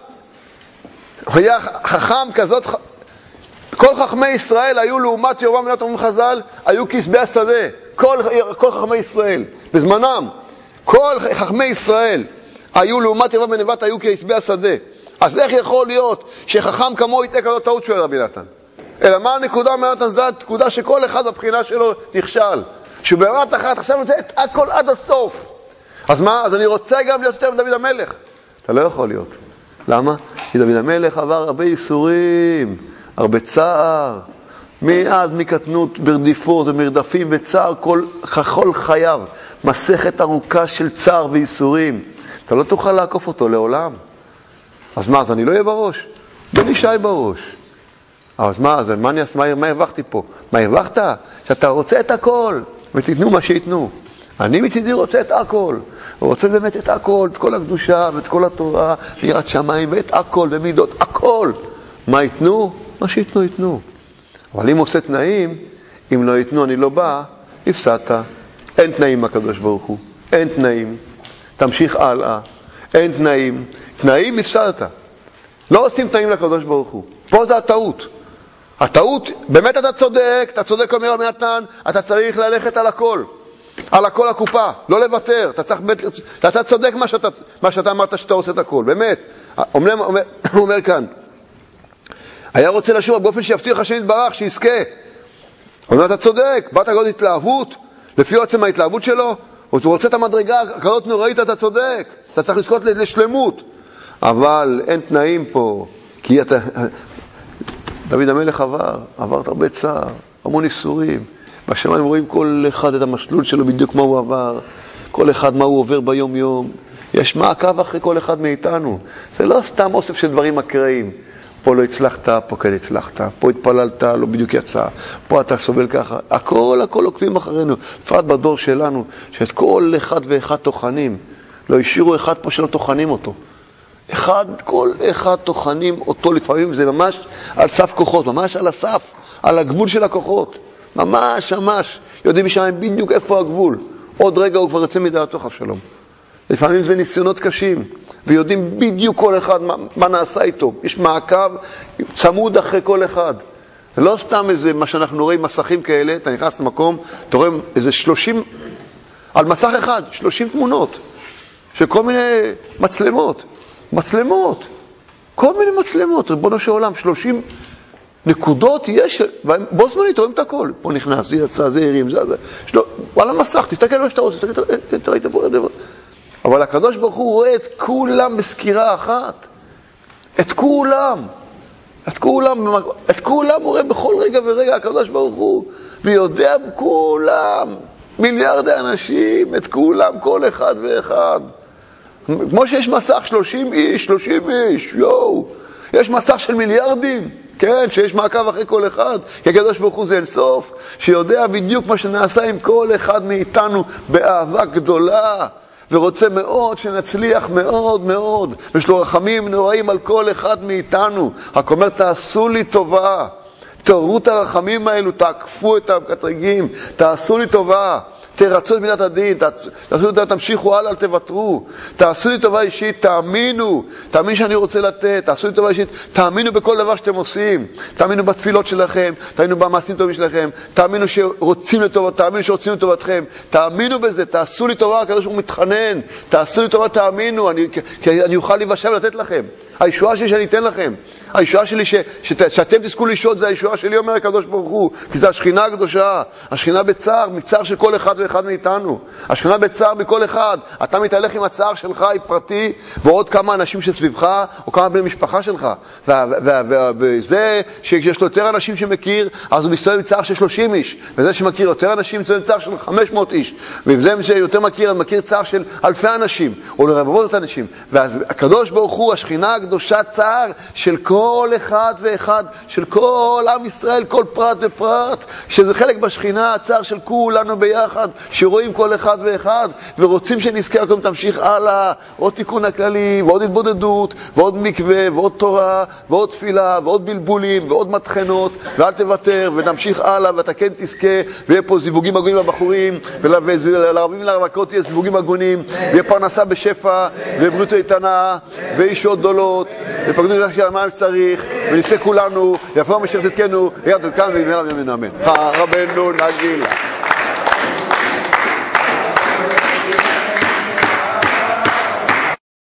היה חכם כזאת, כל חכמי ישראל היו לעומת ירבעם בן נבט, אומרים חז"ל, היו כעשבי השדה. כל, כל חכמי ישראל, בזמנם, כל חכמי ישראל היו לעומת ירבעם בן נבט, היו כעשבי השדה. אז איך יכול להיות שחכם כמו יתק כזאת טעות שואל רבי נתן? אלא מה הנקודה רבי נתן? זו הנקודה שכל אחד בבחינה שלו נכשל. שבבת אחת עכשיו נצא את הכל עד הסוף. אז מה? אז אני רוצה גם להיות יותר מדוד המלך. אתה לא יכול להיות. למה? כי דוד המלך עבר הרבה ייסורים, הרבה צער. מאז מקטנות ברדיפות ומרדפים וצער כל, כל חייו. מסכת ארוכה של צער וייסורים. אתה לא תוכל לעקוף אותו לעולם. אז מה? אז אני לא אהיה בראש. בן ישי בראש. אז מה? אז מה, מה, מה הרווחתי פה? מה הרווחת? שאתה רוצה את הכל ותתנו מה שיתנו. אני מצידי רוצה את הכל, הוא רוצה באמת את הכל, את כל הקדושה ואת כל התורה, יראת שמיים ואת הכל ומידות, הכל. מה ייתנו? מה שיתנו, ייתנו. אבל אם עושה תנאים, אם לא ייתנו, אני לא בא, הפסדת. אין תנאים מהקדוש ברוך הוא, אין תנאים. תמשיך הלאה, אין תנאים. תנאים הפסדת. לא עושים תנאים לקדוש ברוך הוא. פה זה הטעות. הטעות, באמת אתה צודק, אתה צודק אומר רבי נתן, אתה צריך ללכת על הכל. על הכל הקופה, לא לוותר. אתה צריך, אתה צודק מה שאתה, מה שאתה אמרת שאתה עושה את הכל, באמת. הוא אומר, הוא אומר כאן, היה רוצה לשוב באופן שיבטיח השם יתברך, שיזכה. הוא אומר, אתה צודק, באת כזאת התלהבות, לפי עצם ההתלהבות שלו, הוא רוצה את המדרגה כזאת נוראית, אתה צודק, אתה צריך לזכות לשלמות. אבל אין תנאים פה, כי אתה... דוד המלך עבר, עברת הרבה צער, המון איסורים. בשמיים רואים כל אחד את המסלול שלו, בדיוק מה הוא עבר, כל אחד מה הוא עובר ביום יום. יש מעקב אחרי כל אחד מאיתנו. זה לא סתם אוסף של דברים אקראיים. פה לא הצלחת, פה כן הצלחת, פה התפללת, לא בדיוק יצא, פה אתה סובל ככה. הכל, הכל עוקבים אחרינו. לפעד בדור שלנו, שאת כל אחד ואחד תוכנים, לא השאירו אחד פה שלא תוכנים אותו. אחד, כל אחד תוכנים אותו, לפעמים זה ממש על סף כוחות, ממש על הסף, על הגבול של הכוחות. ממש, ממש. יודעים משם בדיוק איפה הגבול. עוד רגע הוא כבר יוצא מדעתו חס שלום. לפעמים זה ניסיונות קשים, ויודעים בדיוק כל אחד מה, מה נעשה איתו. יש מעקב צמוד אחרי כל אחד. לא סתם איזה, מה שאנחנו רואים, מסכים כאלה, אתה נכנס למקום, אתה רואה איזה שלושים, על מסך אחד, שלושים תמונות, של כל מיני מצלמות. מצלמות. כל מיני מצלמות, ריבונו של עולם, שלושים נקודות יש, בו זמנית רואים את הכל. פה נכנס, זה יצא, זה הרים, זה זה. שלו, על המסך, תסתכל מה שאתה רוצה, תסתכל, תראי את הפועל הדבר. אבל הקדוש ברוך הוא רואה את כולם בסקירה אחת. את כולם. את כולם, את כולם הוא רואה בכל רגע ורגע, הקדוש ברוך הוא. ויודע כולם, מיליארדי אנשים, את כולם, כל אחד ואחד. כמו שיש מסך שלושים איש, שלושים איש, יואו. יש מסך של מיליארדים, כן, שיש מעקב אחרי כל אחד, כי הקדוש ברוך הוא זה אין סוף, שיודע בדיוק מה שנעשה עם כל אחד מאיתנו באהבה גדולה, ורוצה מאוד שנצליח מאוד מאוד, ויש לו רחמים נוראים על כל אחד מאיתנו. רק אומר, תעשו לי טובה, תראו את הרחמים האלו, תעקפו את הקטרגים, תעשו לי טובה. תרצו את מידת הדין, תעשו את זה, תמשיכו הלאה, אל תוותרו. תעשו לי טובה אישית, תאמינו, תאמינו שאני רוצה לתת, תעשו לי טובה אישית, תאמינו בכל דבר שאתם עושים, תאמינו בתפילות שלכם, תאמינו במעשים טובים שלכם, תאמינו שרוצים לטובת, תאמינו שרוצים לטובתכם, תאמינו בזה, תעשו לי טובה, הקדוש ברוך הוא מתחנן, תעשו לי טובה, תאמינו, אני, כי אני אוכל להיוושע ולתת לכם. הישועה שלי שאני אתן לכם, הישועה שלי ש, שת, שאתם תזכו לישות, זה הישועה שלי, אומר הקדוש ברוך הוא, כי זה השכינה הקדושה, השכינה בצער, מצער של כל אחד ואחד מאיתנו, השכינה בצער מכל אחד, אתה מתהלך עם הצער שלך, היא פרטי, ועוד כמה אנשים שסביבך, או כמה בני משפחה שלך, וזה שיש לו יותר אנשים שמכיר, אז הוא מסתובב עם צער של שלושים איש, וזה שמכיר יותר אנשים, מסתובב עם צער של חמש מאות איש, וזה שיותר מכיר, מכיר צער של אלפי אנשים, או לרבבות אנשים, והקדוש ברוך הוא, השכינה הקדושה צער של כל אחד ואחד, של כל עם ישראל, כל פרט ופרט, שזה חלק בשכינה, הצער של כולנו ביחד, שרואים כל אחד ואחד, ורוצים שנזכר, כמו תמשיך הלאה, עוד תיקון הכללי, ועוד התבודדות, ועוד מקווה, ועוד תורה, ועוד תפילה, ועוד בלבולים, ועוד מתחנות, ואל תוותר, ונמשיך הלאה, ואתה כן תזכה, ויהיה פה זיווגים הגונים לבחורים, ולערבים ולרווקות יהיה זיווגים הגונים, ויהיה פרנסה בשפע, ובריאות איתנה, ואישות גדולות, ופקדו נדח של מה שצריך, וניסה כולנו, יפוא משיח צדקנו, יד כאן ובמהרה בימינו אמן. רבנו נגילה.